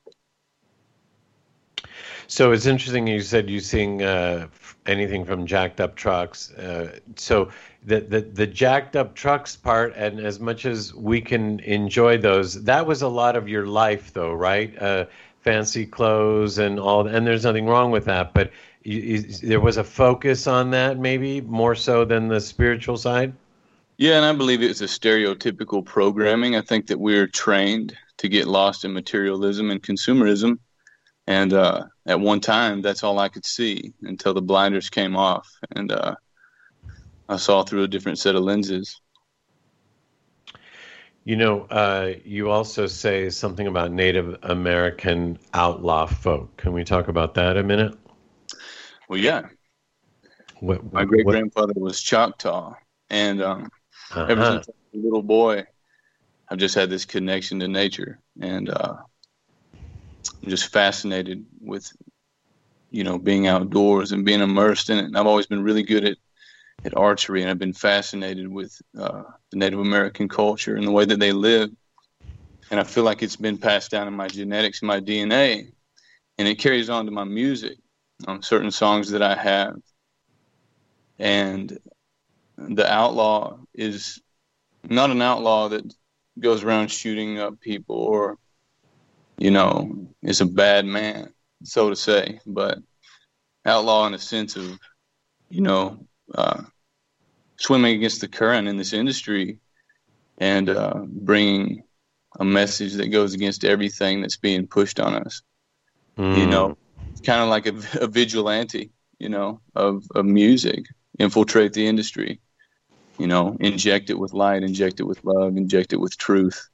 So it's interesting you said you sing uh, anything from jacked up trucks. Uh, so the, the the jacked up trucks part, and as much as we can enjoy those, that was a lot of your life, though, right? Uh, fancy clothes and all, and there's nothing wrong with that. But you, you, there was a focus on that, maybe more so than the spiritual side. Yeah, and I believe it's a stereotypical programming. I think that we're trained to get lost in materialism and consumerism. And uh, at one time, that's all I could see until the blinders came off. And uh, I saw through a different set of lenses. You know, uh, you also say something about Native American outlaw folk. Can we talk about that a minute? Well, yeah. What, what, My great-grandfather was Choctaw. And um, uh-huh. ever since I was a little boy, I've just had this connection to nature. And uh, I'm just fascinated with, you know, being outdoors and being immersed in it. And I've always been really good at, at archery, and I've been fascinated with uh, the Native American culture and the way that they live. And I feel like it's been passed down in my genetics, my D N A, and it carries on to my music, on certain songs that I have. And the outlaw is not an outlaw that goes around shooting up people or, you know, is a bad man, so to say, but outlaw in a sense of, you know, uh, swimming against the current in this industry and uh, bringing a message that goes against everything that's being pushed on us. Mm. You know, it's kind of like a, a vigilante, you know, of, of music, infiltrate the industry, you know, inject it with light, inject it with love, inject it with truth.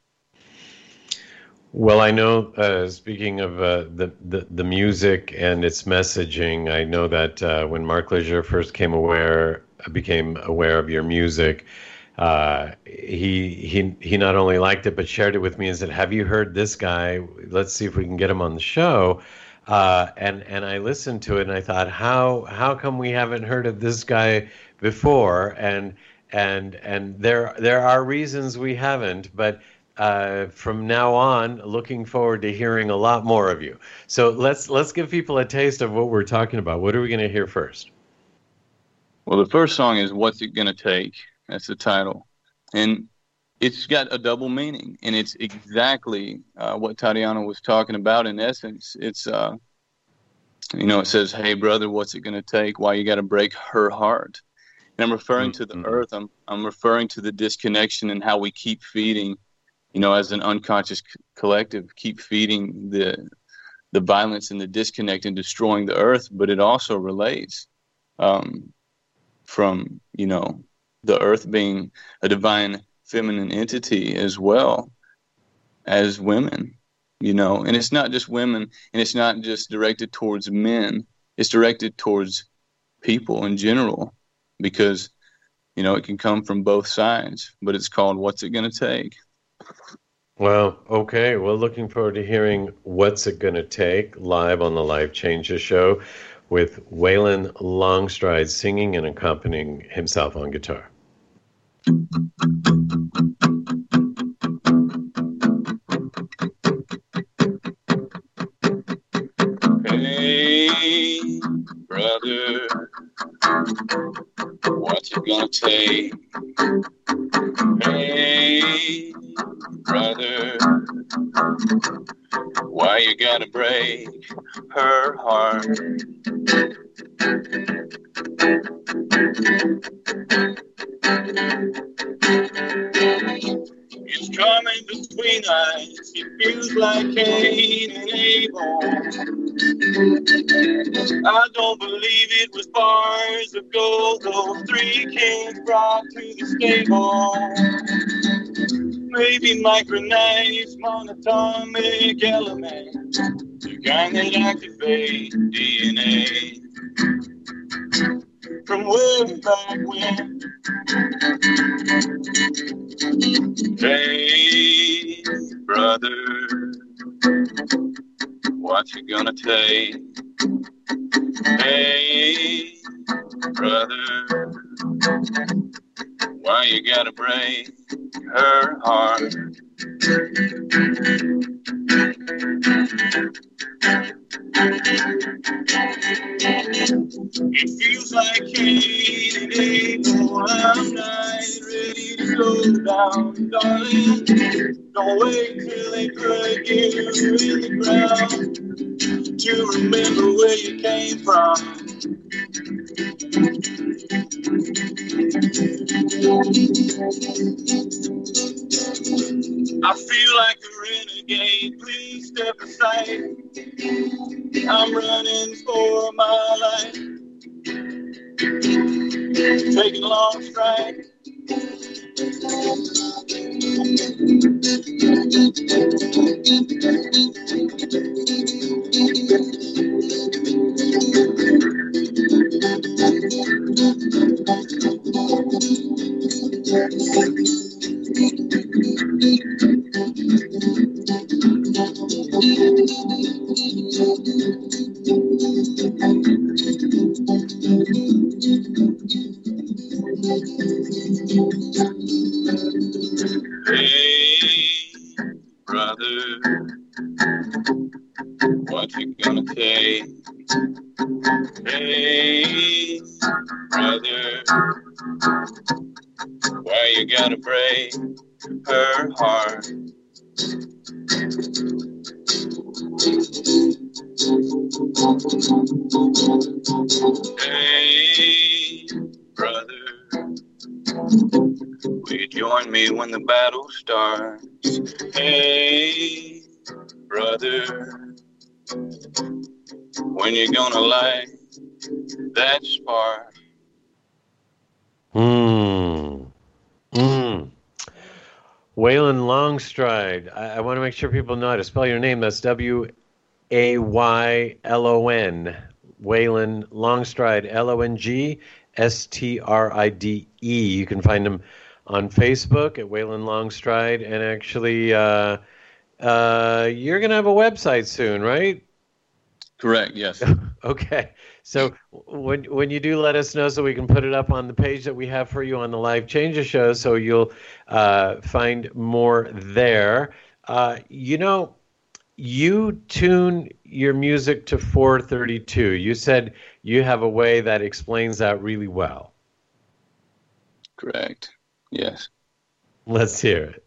Well, I know, uh, speaking of uh, the, the, the music and its messaging, I know that uh, when Mark Leisure first came aware, became aware of your music, uh, he he he not only liked it, but shared it with me and said, have you heard this guy? Let's see if we can get him on the show. Uh, and, and I listened to it and I thought, how how come we haven't heard of this guy before? And and and there there are reasons we haven't, but Uh, from now on, looking forward to hearing a lot more of you. So let's let's give people a taste of what we're talking about. What are we going to hear first? Well, the first song is "What's It Gonna Take?" That's the title, and it's got a double meaning, and it's exactly uh, what Tatiana was talking about. In essence, it's uh, you know, it says, "Hey brother, what's it gonna take? Why you got to break her heart?" And I'm referring mm-hmm. to the earth. I'm I'm referring to the disconnection and how we keep feeding. You know, as an unconscious c- collective, keep feeding the the violence and the disconnect and destroying the earth. But it also relates. Um, from, you know, the earth being a divine feminine entity as well as women, you know, and it's not just women, and it's not just directed towards men. It's directed towards people in general, because, you know, it can come from both sides, but it's called What's It Gonna Take? Well, okay. Well, looking forward to hearing What's It Gonna Take live on the Life Changes show with Waylon Longstride singing and accompanying himself on guitar. Hey, brother, what's it gonna take? Hey, brother, why you gotta break her heart? It's coming between us. It feels like Cain and Abel. I don't believe it was bars of gold those three kings brought to the stable. Maybe micronized monatomic element, the kind that activate D N A. From way back when. Hey, brother, what you gonna take? Hey, brother, why you gotta break her heart? It feels like Cain and Abel. I'm not ready to slow down, darling. Don't wait till they put you in the ground to remember where you came from. I feel like a renegade. Please step aside. I'm running for my life. Taking a long stride. Hey, brother, what you gonna take? Hey, brother, why you gotta break her heart? Hey, brother, will you join me when the battle starts? Hey, brother, when you gonna light that spark? Hmm. Hmm. Waylon Longstride. I, I want to make sure people know how to spell your name. That's W A Y L O N. Waylon Longstride, L O N G S T R I D E. You can find him on Facebook at Waylon Longstride. And actually, uh, uh, you're going to have a website soon, right? Correct, yes. Okay. So when when you do, let us know so we can put it up on the page that we have for you on the Life Changes show, so you'll uh, find more there. Uh, you know, you tune your music to four thirty-two. You said you have a way that explains that really well. Correct, yes. Let's hear it.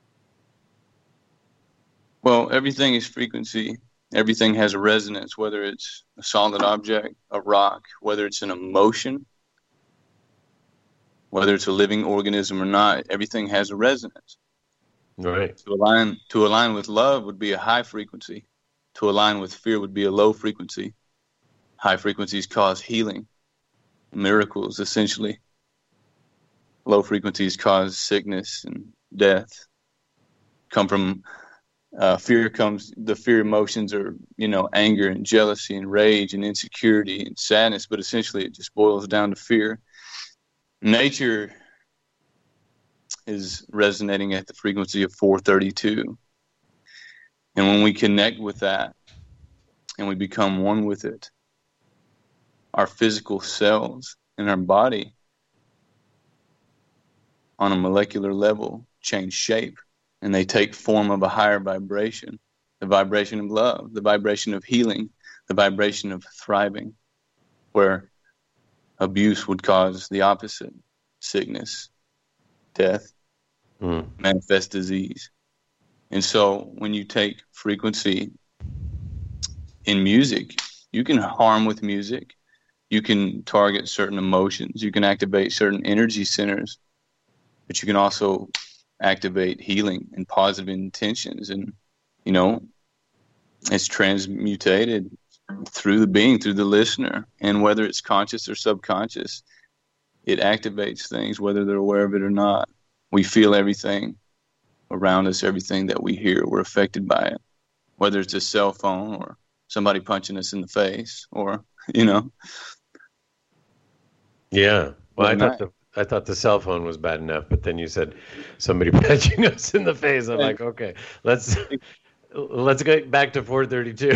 Well, everything is frequency. Everything has a resonance, whether it's a solid object, a rock, whether it's an emotion, whether it's a living organism or not. Everything has a resonance. Right. To align, to align with love would be a high frequency. To align with fear would be a low frequency. High frequencies cause healing. miracles, essentially. Low frequencies cause sickness and death. Come from uh, fear comes, the fear emotions are, you know, anger and jealousy and rage and insecurity and sadness, but essentially it just boils down to fear. Nature is resonating at the frequency of four thirty-two. And when we connect with that and we become one with it, our physical cells in our body on a molecular level change shape, and they take form of a higher vibration, the vibration of love, the vibration of healing, the vibration of thriving, where abuse would cause the opposite, sickness, death, mm. manifest disease. And so when you take frequency in music, you can harm with music. You can target certain emotions. You can activate certain energy centers, but you can also activate healing and positive intentions. And, you know, it's transmutated through the being, through the listener. And whether it's conscious or subconscious, it activates things, whether they're aware of it or not. We feel everything around us, everything that we hear, we're affected by it, whether it's a cell phone or somebody punching us in the face or, you know. Yeah. Well, I thought the I thought the cell phone was bad enough, but then you said somebody punching us in the face. I'm like, okay, let's let's get back to four thirty-two.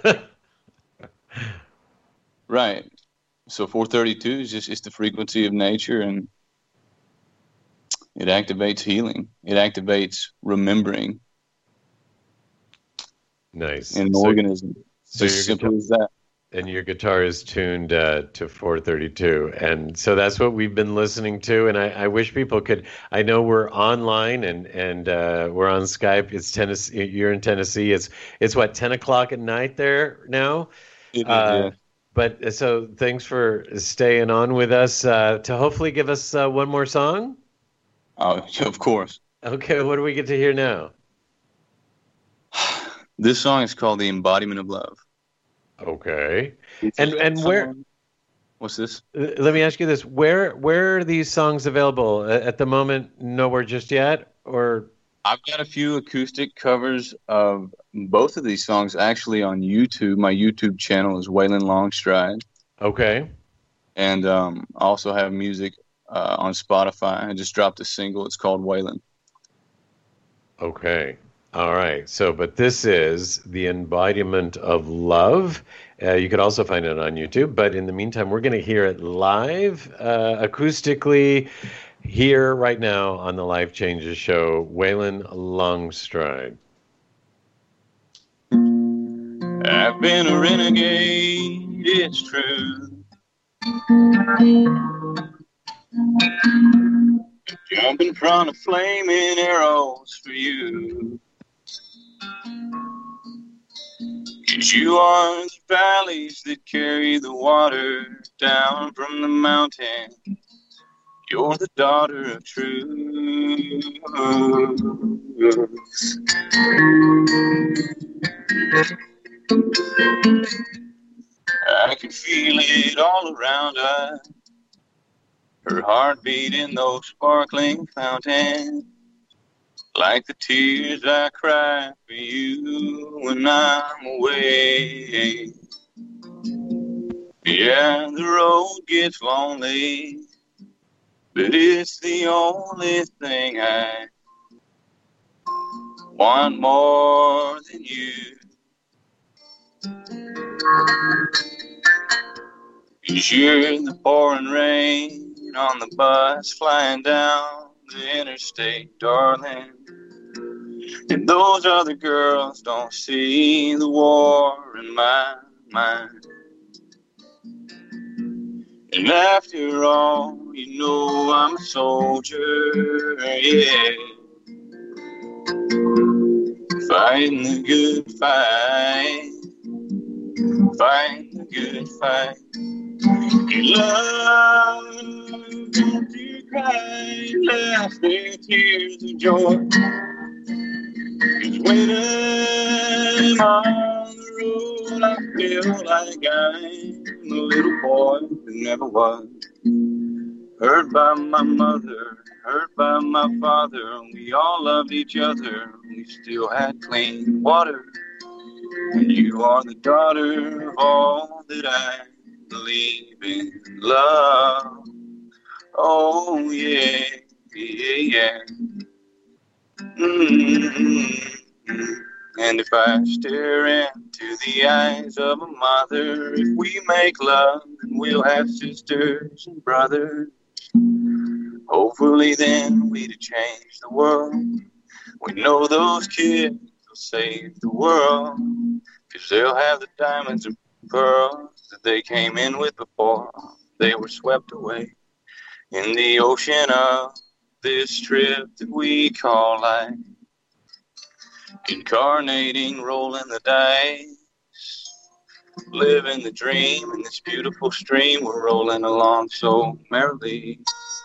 Right. So four thirty-two is just it's the frequency of nature, and it activates healing. It activates remembering. Nice. In an so, organism. So as simple guitar, as that. And your guitar is tuned uh, to four thirty-two. And so that's what we've been listening to. And I, I wish people could, I know we're online and, and uh, we're on Skype. It's Tennessee. You're in Tennessee. It's, it's what, ten o'clock at night there now? It is, uh, yeah. But so thanks for staying on with us uh, to hopefully give us uh, one more song. Oh, of course. Okay, what do we get to hear now? This song is called The Embodiment of Love. Okay. It's and and where... What's this? Let me ask you this. Where where are these songs available? At the moment, nowhere just yet? Or I've got a few acoustic covers of both of these songs actually on YouTube. My YouTube channel is Waylon Longstride. Okay. And um, I also have music uh, on Spotify. I just dropped a single. It's called Waylon. Okay. All right. So, but this is The Embodiment of Love. Uh, you could also find it on YouTube. But in the meantime, we're going to hear it live, uh, acoustically, here right now on the Life Changes Show, Waylon Longstride. I've been a renegade, it's true. Jumping from the flaming arrows for you. 'Cause you are the valleys that carry the water down from the mountain. You're the daughter of truth. I can feel it all around us. Her heartbeat in those sparkling fountains. Like the tears I cry for you when I'm away. Yeah, the road gets lonely, but it's the only thing I want more than you. 'Cause you're the pouring rain on the bus flying down the interstate, darling. And those other girls don't see the war in my mind. And after all, you know I'm a soldier, yeah. Fighting the good fight. Fighting the good fight. In love, don't you cry, laugh their tears of joy. 'Cause when I'm on the road, I feel like I'm a little boy who never was. Hurt by my mother, hurt by my father. We all loved each other. We still had clean water. And you are the daughter of all that I believe in. Love. Oh, yeah, yeah, yeah. Mm-hmm. And if I stare into the eyes of a mother, if we make love, then we'll have sisters and brothers. Hopefully then we'd have changed the world. We know those kids will save the world, 'cause they'll have the diamonds and pearls that they came in with before they were swept away in the ocean of this trip that we call life. Incarnating, rolling the dice, living the dream in this beautiful stream. We're rolling along so merrily,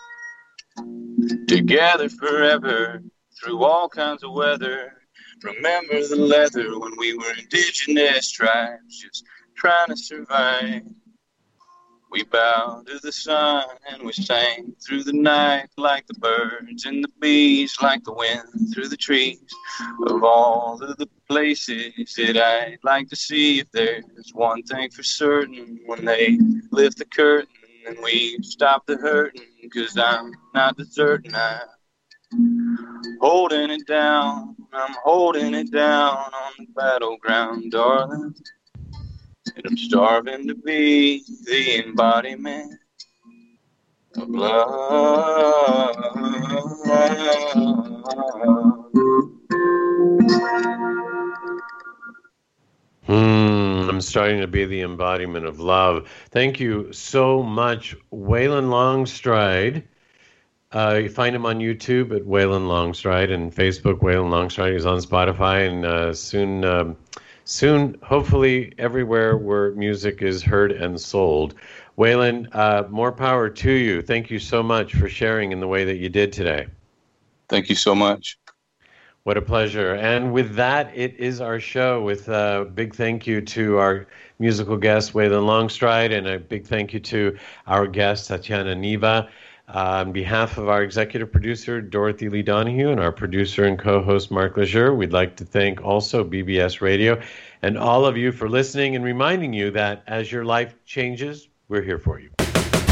together forever, through all kinds of weather. Remember the leather when we were indigenous tribes, just trying to survive. We bowed to the sun and we sang through the night like the birds and the bees, like the wind through the trees. Of all of the places that I'd like to see, if there's one thing for certain, when they lift the curtain and we stop the hurting, 'cause I'm not deserting, I'm holding it down, I'm holding it down on the battleground, darling. And I'm starving to be the embodiment of love. Hmm, I'm starting to be the embodiment of love. Thank you so much, Waylon Longstride. Uh, you find him on YouTube at Waylon Longstride, and Facebook, Waylon Longstride. He's on Spotify, and uh, soon... Um, Soon, hopefully, everywhere where music is heard and sold. Waylon, uh, more power to you. Thank you so much for sharing in the way that you did today. Thank you so much. What a pleasure. And with that, it is our show, with a big thank you to our musical guest, Waylon Longstride, and a big thank you to our guest, Tatiana Niva. Uh, on behalf of our executive producer, Dorothy Lee Donahue, and our producer and co-host, Mark Lejeune, we'd like to thank also B B S Radio and all of you for listening, and reminding you that as your life changes, we're here for you.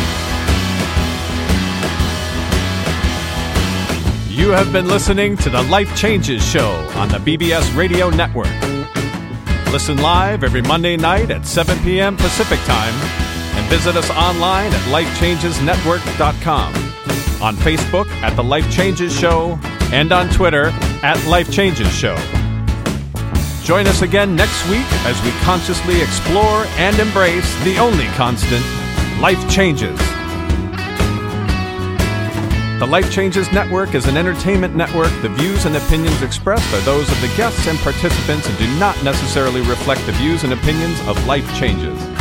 You have been listening to the Life Changes Show on the B B S Radio Network. Listen live every Monday night at seven p.m. Pacific Time, and visit us online at life changes network dot com, on Facebook at The Life Changes Show, and on Twitter at Life Changes Show. Join us again next week as we consciously explore and embrace the only constant, life changes. The Life Changes Network is an entertainment network. The views and opinions expressed are those of the guests and participants and do not necessarily reflect the views and opinions of Life Changes.